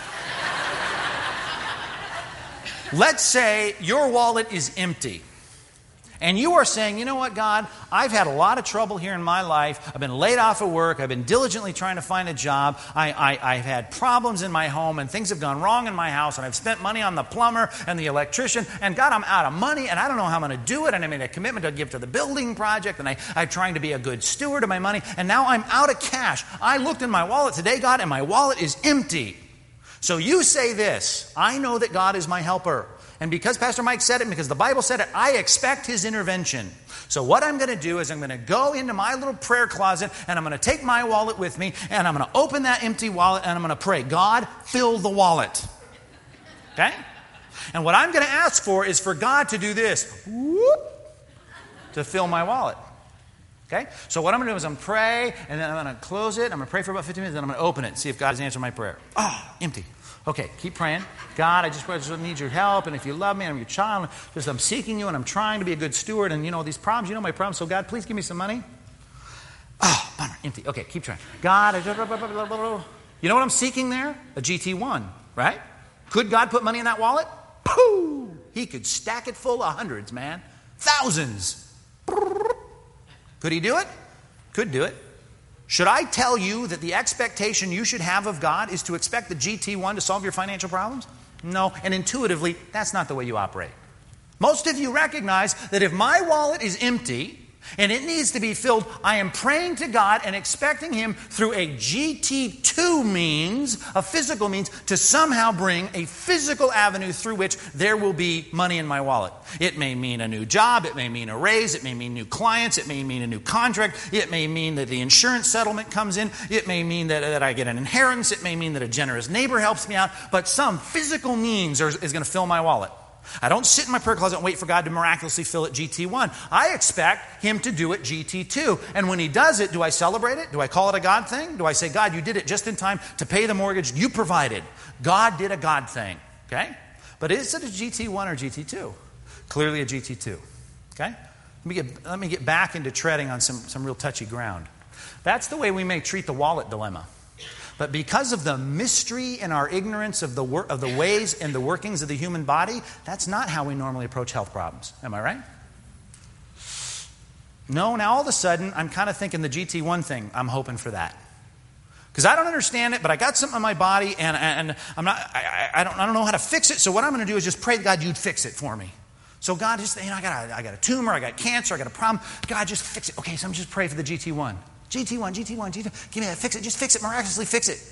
Speaker 1: Let's say your wallet is empty. And you are saying, you know what, God, I've had a lot of trouble here in my life. I've been laid off of work. I've been diligently trying to find a job. I've had problems in my home, and things have gone wrong in my house, and I've spent money on the plumber and the electrician, and God, I'm out of money, and I don't know how I'm going to do it, and I made a commitment to give to the building project, and I'm trying to be a good steward of my money, and now I'm out of cash. I looked in my wallet today, God, and my wallet is empty. So you say this, I know that God is my helper. And because Pastor Mike said it, and because the Bible said it, I expect his intervention. So what I'm going to do is I'm going to go into my little prayer closet, and I'm going to take my wallet with me, and I'm going to open that empty wallet, and I'm going to pray, God, fill the wallet. Okay? And what I'm going to ask for is for God to do this, whoop, to fill my wallet. Okay? So what I'm going to do is I'm going to pray, and then I'm going to close it. I'm going to pray for about 15 minutes, and then I'm going to open it and see if God has answered my prayer. Oh, empty. Okay, keep praying. God, I just need your help, and if you love me, I'm your child. Just I'm seeking you, and I'm trying to be a good steward, and these problems, my problems. So God, please give me some money. Oh, bummer, empty. Okay, keep trying. God, you know what I'm seeking there? A GT1, right? Could God put money in that wallet? Pooh! He could stack it full of hundreds, man. Thousands. Could he do it? Could do it. Should I tell you that the expectation you should have of God is to expect the GT1 to solve your financial problems? No, and intuitively, that's not the way you operate. Most of you recognize that if my wallet is empty and it needs to be filled, I am praying to God and expecting him through a GT2 means, a physical means, to somehow bring a physical avenue through which there will be money in my wallet. It may mean a new job, it may mean a raise, it may mean new clients, it may mean a new contract, it may mean that the insurance settlement comes in, it may mean that I get an inheritance, it may mean that a generous neighbor helps me out, but some physical means is going to fill my wallet. I don't sit in my prayer closet and wait for God to miraculously fill it GT1. I expect him to do it GT2. And when he does it, do I celebrate it? Do I call it a God thing? Do I say, God, you did it just in time to pay the mortgage you provided? God did a God thing. Okay? But is it a GT1 or GT2? Clearly a GT2. Okay? Let me get back into treading on some real touchy ground. That's the way we may treat the wallet dilemma. But because of the mystery and our ignorance of the ways and the workings of the human body, that's not how we normally approach health problems. Am I right? No, now all of a sudden, I'm kind of thinking the GT1 thing. I'm hoping for that. Because I don't understand it, but I got something in my body, and I don't know how to fix it, so what I'm going to do is just pray to God you'd fix it for me. So God, just, I got a tumor, I got cancer, I got a problem. God, just fix it. Okay, so I'm just praying for the GT1. GT1. Give me that, fix it. Just fix it, miraculously fix it.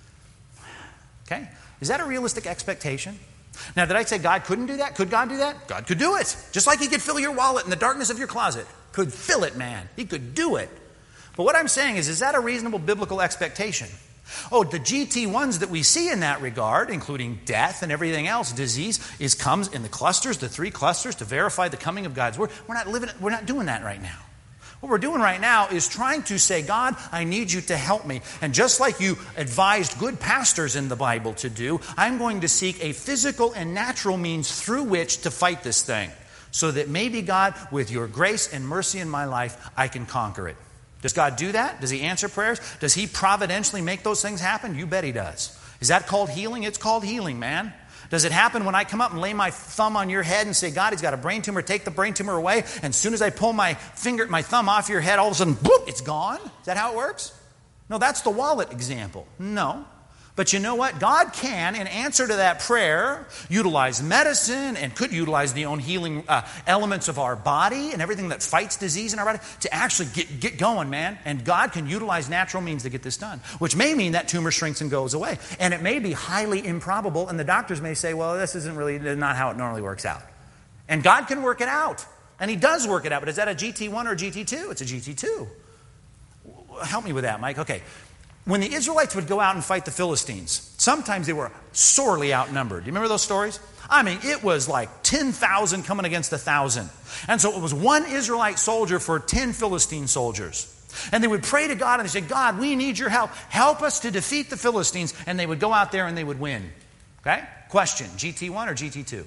Speaker 1: Okay? Is that a realistic expectation? Now, did I say God couldn't do that? Could God do that? God could do it. Just like he could fill your wallet in the darkness of your closet. Could fill it, man. He could do it. But what I'm saying is that a reasonable biblical expectation? Oh, the GT1s that we see in that regard, including death and everything else, disease, comes in the clusters, the 3 clusters, to verify the coming of God's word. We're not doing that right now. What we're doing right now is trying to say, God, I need you to help me. And just like you advised good pastors in the Bible to do, I'm going to seek a physical and natural means through which to fight this thing. So that maybe, God, with your grace and mercy in my life, I can conquer it. Does God do that? Does he answer prayers? Does he providentially make those things happen? You bet he does. Is that called healing? It's called healing, man. Does it happen when I come up and lay my thumb on your head and say, God, he's got a brain tumor, take the brain tumor away, and as soon as I pull my thumb off your head, all of a sudden, boop, it's gone? Is that how it works? No, that's the wallet example. No. But you know what? God can, in answer to that prayer, utilize medicine and could utilize the own healing elements of our body and everything that fights disease in our body to actually get going, man. And God can utilize natural means to get this done, which may mean that tumor shrinks and goes away. And it may be highly improbable, and the doctors may say, well, this isn't really not how it normally works out. And God can work it out. And he does work it out. But is that a GT1 or a GT2? It's a GT2. Help me with that, Mike. Okay. When the Israelites would go out and fight the Philistines, sometimes they were sorely outnumbered. Do you remember those stories? I mean, it was like 10,000 coming against 1,000. And so it was one Israelite soldier for 10 Philistine soldiers. And they would pray to God and they said, God, we need your help. Help us to defeat the Philistines. And they would go out there and they would win. Okay? Question, GT1 or GT2?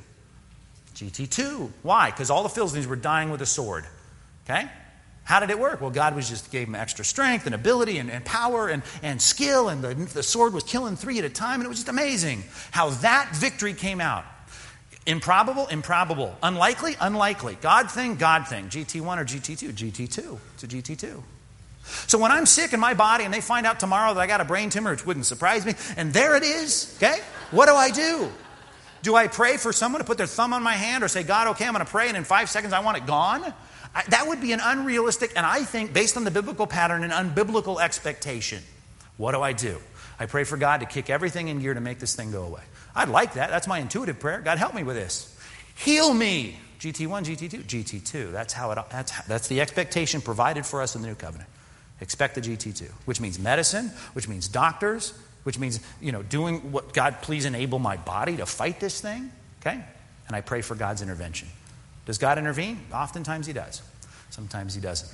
Speaker 1: GT2. Why? Because all the Philistines were dying with a sword. Okay? How did it work? Well, God just gave them extra strength and ability and power and skill, and the sword was killing 3 at a time, and it was just amazing how that victory came out. Improbable? Improbable. Unlikely? Unlikely. God thing? God thing. GT1 or GT2? GT2. It's a GT2. So when I'm sick in my body and they find out tomorrow that I got a brain tumor, which wouldn't surprise me, and there it is, okay? What do? Do I pray for someone to put their thumb on my hand or say, God, okay, I'm going to pray, and in 5 seconds I want it gone? That would be an unrealistic, and I think, based on the biblical pattern, an unbiblical expectation. What do? I pray for God to kick everything in gear to make this thing go away. I'd like that. That's my intuitive prayer. God, help me with this. Heal me. GT1, GT2, GT2. That's the expectation provided for us in the New Covenant. Expect the GT2, which means medicine, which means doctors, which means, doing what God, please enable my body to fight this thing. Okay? And I pray for God's intervention. Does God intervene? Oftentimes he does. Sometimes he doesn't.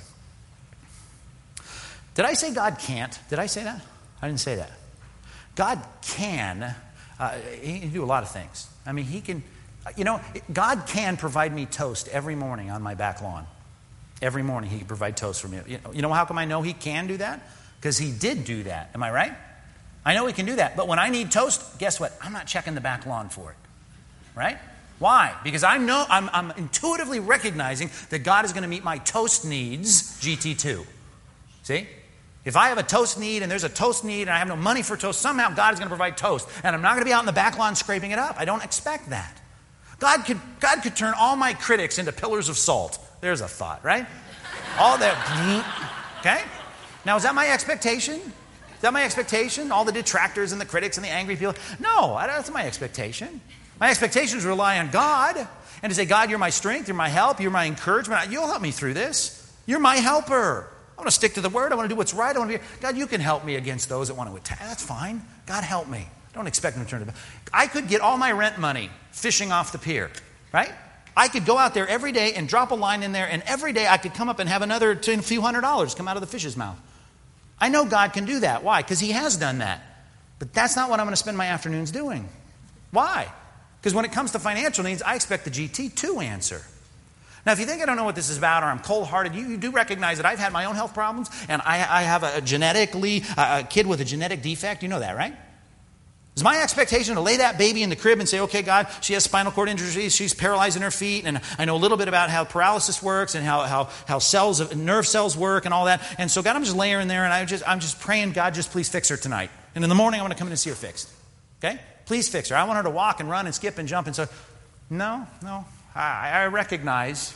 Speaker 1: Did I say God can't? Did I say that? I didn't say that. God can. He can do a lot of things. I mean, he can. God can provide me toast every morning on my back lawn. Every morning he can provide toast for me. You know how come I know he can do that? Because he did do that. Am I right? I know he can do that. But when I need toast, guess what? I'm not checking the back lawn for it. Right? Why? Because I'm intuitively recognizing that God is going to meet my toast needs, GT2. See? If I have a toast need and there's a toast need and I have no money for toast, somehow God is going to provide toast. And I'm not going to be out in the back lawn scraping it up. I don't expect that. God could turn all my critics into pillars of salt. There's a thought, right? All that. Okay? Now, is that my expectation? Is that my expectation? All the detractors and the critics and the angry people? No, that's my expectation. My expectation is to rely on God and to say, God, you're my strength, you're my help, you're my encouragement. You'll help me through this. You're my helper. I want to stick to the word. I want to do what's right. God, you can help me against those that want to attack. That's fine. God, help me. Don't expect them to turn it back. I could get all my rent money fishing off the pier. right? I could go out there every day and drop a line in there, and every day I could come up and have another few $100s come out of the fish's mouth. I know God can do that. Why? Because he has done that. But that's not what I'm going to spend my afternoons doing. Why? Because when it comes to financial needs, I expect the GT to answer. Now, if you think I don't know what this is about, or I'm cold-hearted, you do recognize that I've had my own health problems, and I have a kid with a genetic defect. You know that, right? Is my expectation to lay that baby in the crib and say, okay, God, she has spinal cord injuries, she's paralyzed in her feet, and I know a little bit about how paralysis works and how nerve cells work and all that. And so, God, I'm just laying her in there, and I'm just praying, God, just please fix her tonight. And in the morning, I want to come in and see her fixed. Okay? Please fix her. I want her to walk and run and skip and jump. And so, no. I recognize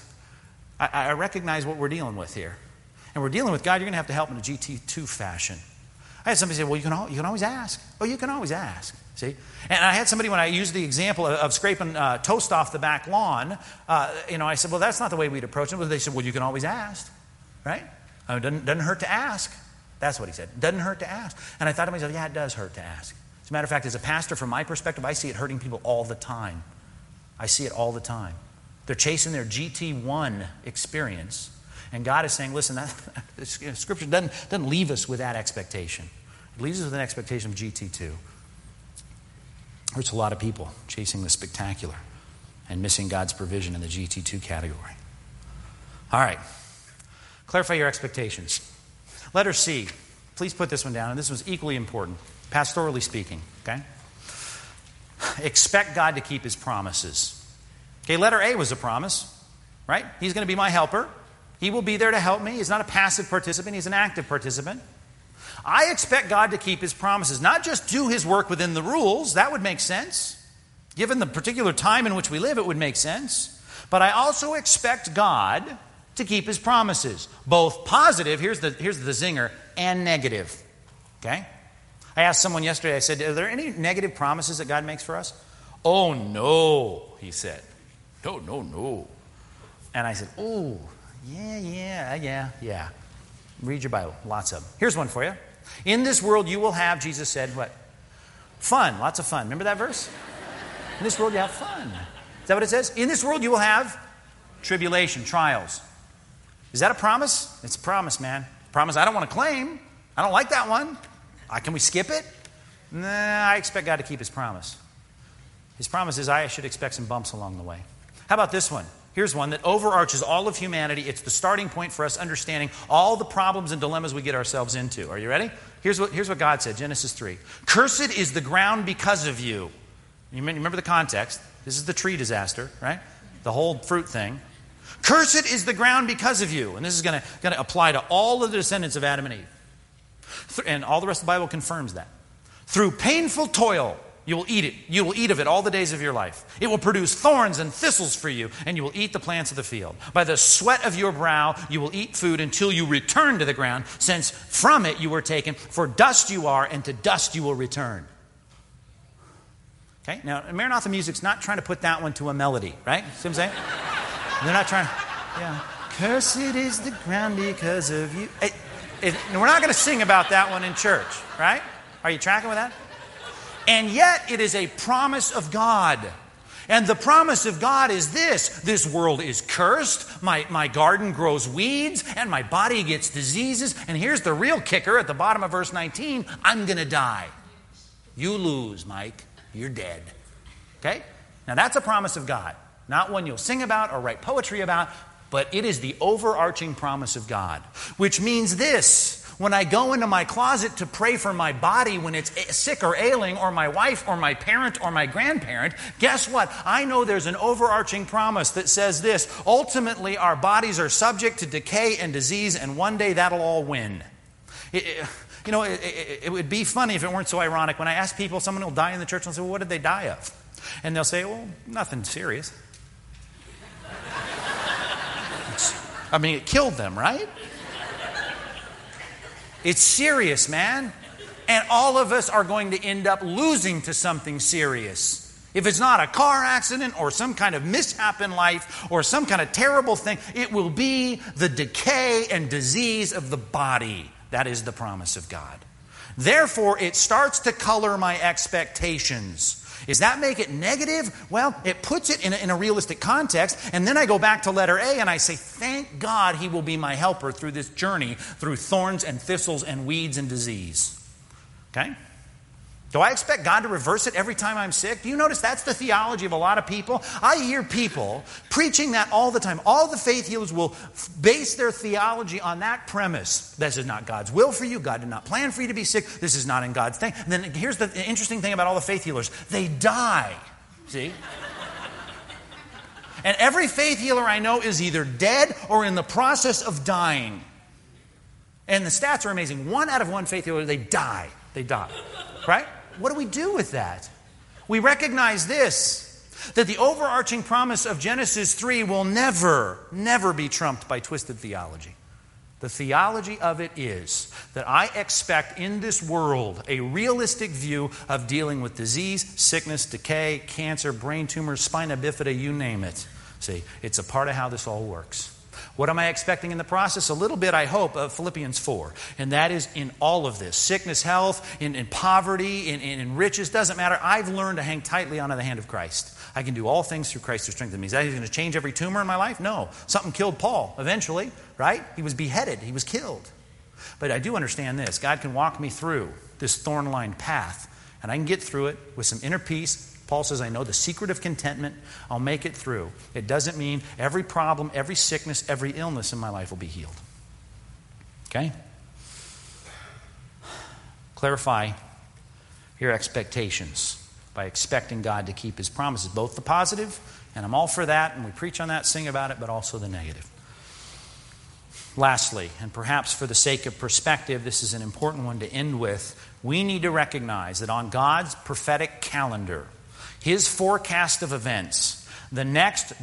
Speaker 1: what we're dealing with here. And we're dealing with, God, you're going to have to help in a GT2 fashion. I had somebody say, well, you can always ask. Oh, you can always ask. See? And I had somebody, when I used the example of scraping toast off the back lawn, I said, well, that's not the way we'd approach it. Well, they said, well, you can always ask. Right? It doesn't hurt to ask. That's what he said. Doesn't hurt to ask. And I thought to myself, yeah, it does hurt to ask. As a matter of fact, as a pastor, from my perspective, I see it hurting people all the time. I see it all the time. They're chasing their GT1 experience. And God is saying, listen, Scripture doesn't leave us with that expectation. It leaves us with an expectation of GT2. Hurts a lot of people chasing the spectacular and missing God's provision in the GT2 category. All right. Clarify your expectations. Letter C. Please put this one down, and this was equally important, pastorally speaking. Okay? Expect God to keep his promises. Okay, letter A was a promise, right? He's going to be my helper. He will be there to help me. He's not a passive participant. He's an active participant. I expect God to keep his promises, not just do his work within the rules. That would make sense. Given the particular time in which we live, it would make sense. But I also expect God to keep his promises, both positive, here's the zinger, and negative. Okay? I asked someone yesterday, I said, are there any negative promises that God makes for us? Oh, no, he said. No. And I said, oh, yeah. Read your Bible, lots of them. Here's one for you. In this world you will have, Jesus said, what? Fun, lots of fun. Remember that verse? In this world you have fun. Is that what it says? In this world you will have tribulation, trials. Is that a promise? It's a promise, man. Promise I don't want to claim. I don't like that one. Can we skip it? Nah, I expect God to keep his promise. His promise is I should expect some bumps along the way. How about this one? Here's one that overarches all of humanity. It's the starting point for us understanding all the problems and dilemmas we get ourselves into. Are you ready? Here's what God said, Genesis 3. Cursed is the ground because of you. You remember the context. This is the tree disaster, right? The whole fruit thing. Cursed is the ground because of you. And this is going to apply to all of the descendants of Adam and Eve. And all the rest of the Bible confirms that. Through painful toil, you will eat it. You will eat of it all the days of your life. It will produce thorns and thistles for you, and you will eat the plants of the field. By the sweat of your brow, you will eat food until you return to the ground, since from it you were taken. For dust you are, and to dust you will return. Okay? Now, Maranatha Music's not trying to put that one to a melody, right? See what I'm saying? They're not trying to... Yeah. Cursed is the ground because of you. We're not going to sing about that one in church, right? Are you tracking with that? And yet, it is a promise of God. And the promise of God is this. This world is cursed. My garden grows weeds. And my body gets diseases. And here's the real kicker at the bottom of verse 19. I'm going to die. You lose, Mike. You're dead. Okay? Now, that's a promise of God. Not one you'll sing about or write poetry about. But it is the overarching promise of God. Which means this. When I go into my closet to pray for my body when it's sick or ailing, or my wife or my parent or my grandparent, guess what? I know there's an overarching promise that says this. Ultimately, our bodies are subject to decay and disease, and one day that'll all win. It would be funny if it weren't so ironic. When I ask people, someone will die in the church, and I'll say, well, what did they die of? And they'll say, well, nothing serious. It killed them, right? It's serious, man. And all of us are going to end up losing to something serious. If it's not a car accident or some kind of mishap in life or some kind of terrible thing, it will be the decay and disease of the body. That is the promise of God. Therefore, it starts to color my expectations. Does that make it negative? Well, it puts it in a realistic context, and then I go back to letter A and I say, thank God he will be my helper through this journey, through thorns and thistles and weeds and disease. Okay? Do I expect God to reverse it every time I'm sick? Do you notice that's the theology of a lot of people? I hear people preaching that all the time. All the faith healers will base their theology on that premise. This is not God's will for you. God did not plan for you to be sick. This is not in God's thing. And then here's the interesting thing about all the faith healers. They die. See? And every faith healer I know is either dead or in the process of dying. And the stats are amazing. 1 out of 1 faith healer, they die. They die. Right? What do we do with that? We recognize this, that the overarching promise of Genesis 3 will never be trumped by twisted theology. The theology of it is that I expect in this world a realistic view of dealing with disease, sickness, decay, cancer, brain tumors, spina bifida, you name it. See, it's a part of how this all works. What am I expecting in the process? A little bit, I hope, of Philippians 4. And that is in all of this. Sickness, health, in poverty, in riches, doesn't matter. I've learned to hang tightly onto the hand of Christ. I can do all things through Christ who strengthens me. Is that going to change every tumor in my life? No. Something killed Paul eventually, right? He was beheaded. He was killed. But I do understand this. God can walk me through this thorn-lined path. And I can get through it with some inner peace. Paul says, I know the secret of contentment. I'll make it through. It doesn't mean every problem, every sickness, every illness in my life will be healed. Okay? Clarify your expectations by expecting God to keep his promises, both the positive, and I'm all for that, and we preach on that, sing about it, but also the negative. Lastly, and perhaps for the sake of perspective, this is an important one to end with, we need to recognize that on God's prophetic calendar, his forecast of events, the next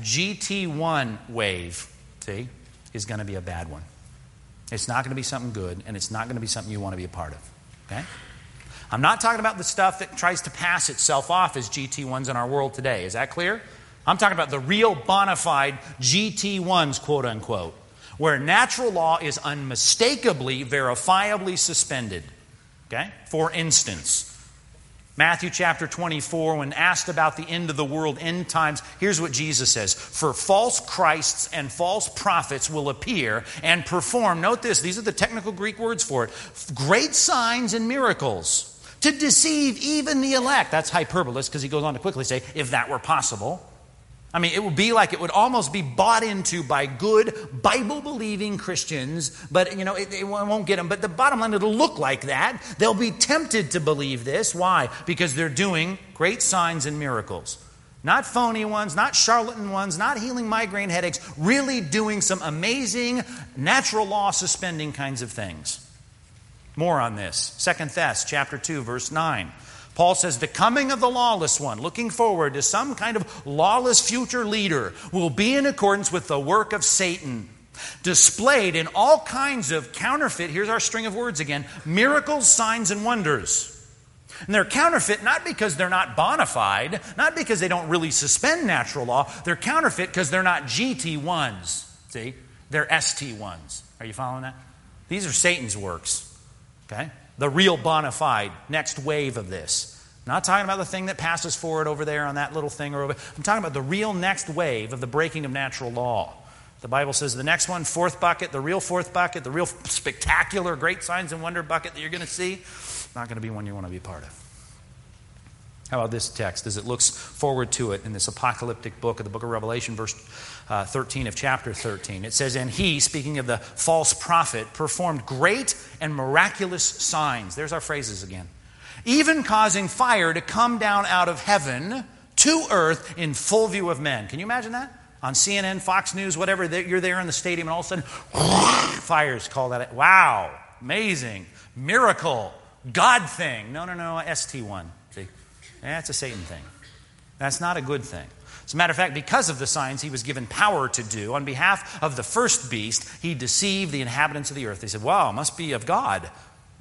Speaker 1: GT1 wave, see, is going to be a bad one. It's not going to be something good, and it's not going to be something you want to be a part of. Okay? I'm not talking about the stuff that tries to pass itself off as GT1s in our world today. Is that clear? I'm talking about the real bona fide GT1s, quote unquote, where natural law is unmistakably, verifiably suspended. Okay? For instance, Matthew chapter 24, when asked about the end of the world, end times, here's what Jesus says. For false Christs and false prophets will appear and perform, note this, these are the technical Greek words for it, great signs and miracles to deceive even the elect. That's hyperbole, because he goes on to quickly say, if that were possible. I mean, it would be like it would almost be bought into by good Bible-believing Christians, but, it won't get them. But the bottom line, it'll look like that. They'll be tempted to believe this. Why? Because they're doing great signs and miracles. Not phony ones, not charlatan ones, not healing migraine headaches, really doing some amazing natural law suspending kinds of things. More on this. 2 Thess chapter 2, verse 9. Paul says the coming of the lawless one, looking forward to some kind of lawless future leader, will be in accordance with the work of Satan, displayed in all kinds of counterfeit, here's our string of words again, miracles, signs, and wonders. And they're counterfeit not because they're not bona fide, not because they don't really suspend natural law. They're counterfeit because they're not GT1s. See? They're ST1s. Are you following that? These are Satan's works. Okay? The real bona fide, next wave of this. I'm not talking about the thing that passes forward over there on that little thing. I'm talking about the real next wave of the breaking of natural law. The Bible says the next one, fourth bucket, the real spectacular, great signs and wonder bucket that you're going to see, not going to be one you want to be part of. How about this text as it looks forward to it in this apocalyptic book of the book of Revelation, verse 13 of chapter 13. It says, and he, speaking of the false prophet, performed great and miraculous signs. There's our phrases again. Even causing fire to come down out of heaven to earth in full view of men. Can you imagine that? On CNN, Fox News, whatever, you're there in the stadium and all of a sudden, fires call that. Wow, amazing, miracle, God thing. No, ST1. See? That's a Satan thing. That's not a good thing. As a matter of fact, because of the signs he was given power to do, on behalf of the first beast, he deceived the inhabitants of the earth. They said, wow, must be of God.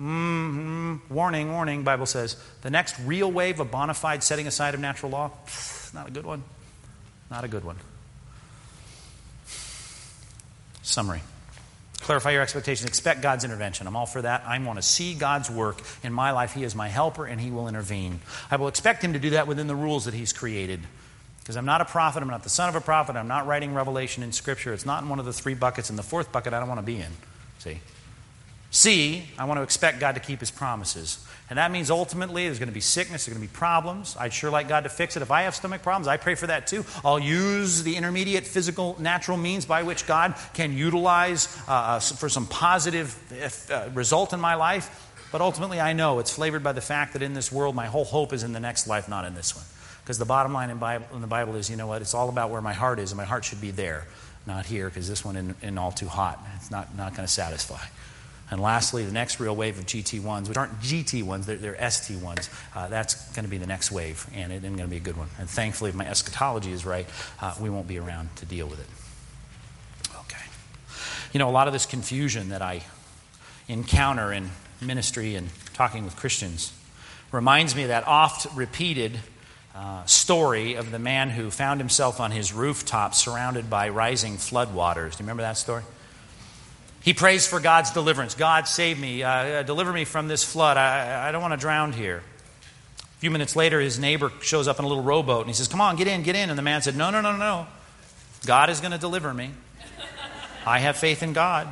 Speaker 1: Warning, Bible says. The next real wave of bona fide setting aside of natural law, not a good one. Not a good one. Summary. clarify your expectations. Expect God's intervention. I'm all for that. I want to see God's work in my life. He is my helper, and He will intervene. I will expect Him to do that within the rules that He's created. Because I'm not a prophet. I'm not the son of a prophet. I'm not writing revelation in Scripture. It's not in one of the three buckets. And the fourth bucket I don't want to be in. See? C, I want to expect God to keep His promises. And that means ultimately there's going to be sickness, there's going to be problems. I'd sure like God to fix it. If I have stomach problems, I pray for that too. I'll use the intermediate physical, natural means by which God can utilize for some positive result in my life. But ultimately I know it's flavored by the fact that in this world my whole hope is in the next life, not in this one. Because the bottom line in the Bible is, you know what, it's all about where my heart is, and my heart should be there, not here, because this one isn't all too hot. It's not going to satisfy. And lastly, the next real wave of GT1s, which aren't GT1s, they're ST1s, that's going to be the next wave, and it isn't going to be a good one. And thankfully, if my eschatology is right, we won't be around to deal with it. Okay. You know, a lot of this confusion that I encounter in ministry and talking with Christians reminds me of that oft-repeated story of the man who found himself on his rooftop surrounded by rising floodwaters. Do you remember that story? He prays for God's deliverance. God, save me. Deliver me from this flood. I don't want to drown here. A few minutes later, his neighbor shows up in a little rowboat, and he says, come on, get in, get in. And the man said, no. God is going to deliver me. I have faith in God.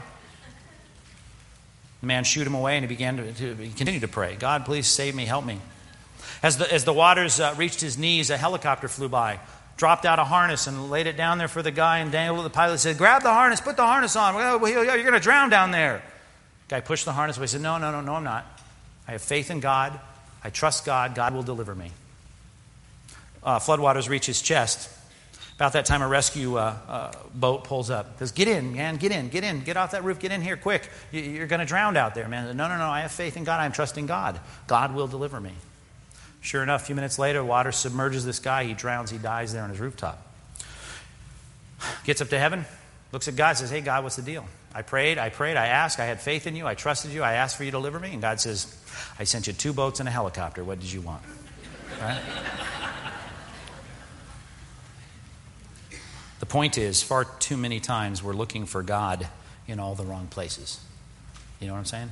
Speaker 1: The man shooed him away, and he began to continue to pray. God, please save me, help me. As the waters reached his knees, a helicopter flew by, dropped out a harness and laid it down there for the guy and dangled it. The pilot said, grab the harness, put the harness on. You're going to drown down there. The guy pushed the harness away. He said, no, I'm not. I have faith in God. I trust God. God will deliver me. Floodwaters reach his chest. About that time, a rescue boat pulls up. Says, get in, man, get in. Get off that roof, get in here, quick. You're going to drown out there, man. No, I have faith in God. I'm trusting God. God will deliver me. Sure enough, a few minutes later, water submerges this guy. He drowns. He dies there on his rooftop. Gets up to heaven, looks at God, says, hey, God, what's the deal? I prayed, I asked, I had faith in you, I trusted you, I asked for you to deliver me. And God says, I sent you 2 boats and a helicopter. What did you want? Right? The point is, far too many times we're looking for God in all the wrong places. You know what I'm saying?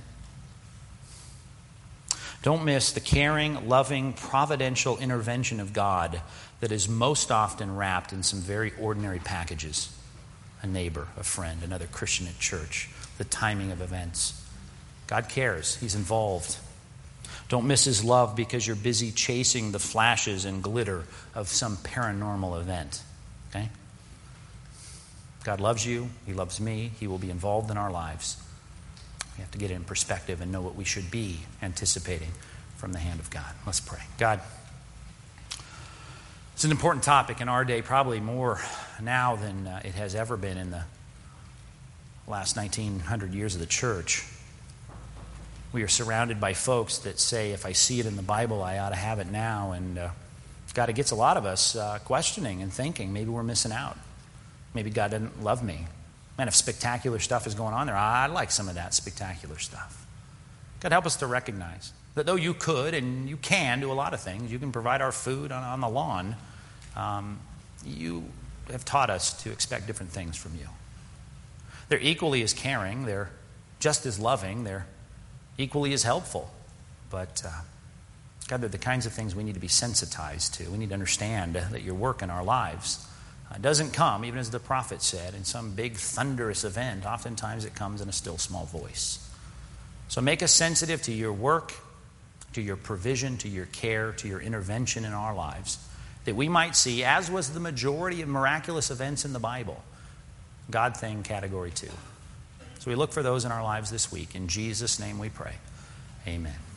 Speaker 1: Don't miss the caring, loving, providential intervention of God that is most often wrapped in some very ordinary packages. A neighbor, a friend, another Christian at church, the timing of events. God cares. He's involved. Don't miss His love because you're busy chasing the flashes and glitter of some paranormal event. Okay? God loves you. He loves me. He will be involved in our lives. We have to get it in perspective and know what we should be anticipating from the hand of God. Let's pray. God, it's an important topic in our day, probably more now than it has ever been in the last 1900 years of the church. We are surrounded by folks that say, if I see it in the Bible, I ought to have it now. And God, it gets a lot of us questioning and thinking, maybe we're missing out. Maybe God doesn't love me. Man, if spectacular stuff is going on there, I'd like some of that spectacular stuff. God, help us to recognize that though you could and you can do a lot of things, you can provide our food on the lawn, you have taught us to expect different things from you. They're equally as caring, they're just as loving, they're equally as helpful. But God, they're the kinds of things we need to be sensitized to. We need to understand that your work in our lives doesn't come, even as the prophet said, in some big thunderous event. Oftentimes it comes in a still small voice. So make us sensitive to your work, to your provision, to your care, to your intervention in our lives, that we might see, as was the majority of miraculous events in the Bible, God thing category 2. So we look for those in our lives this week. In Jesus' name we pray. Amen.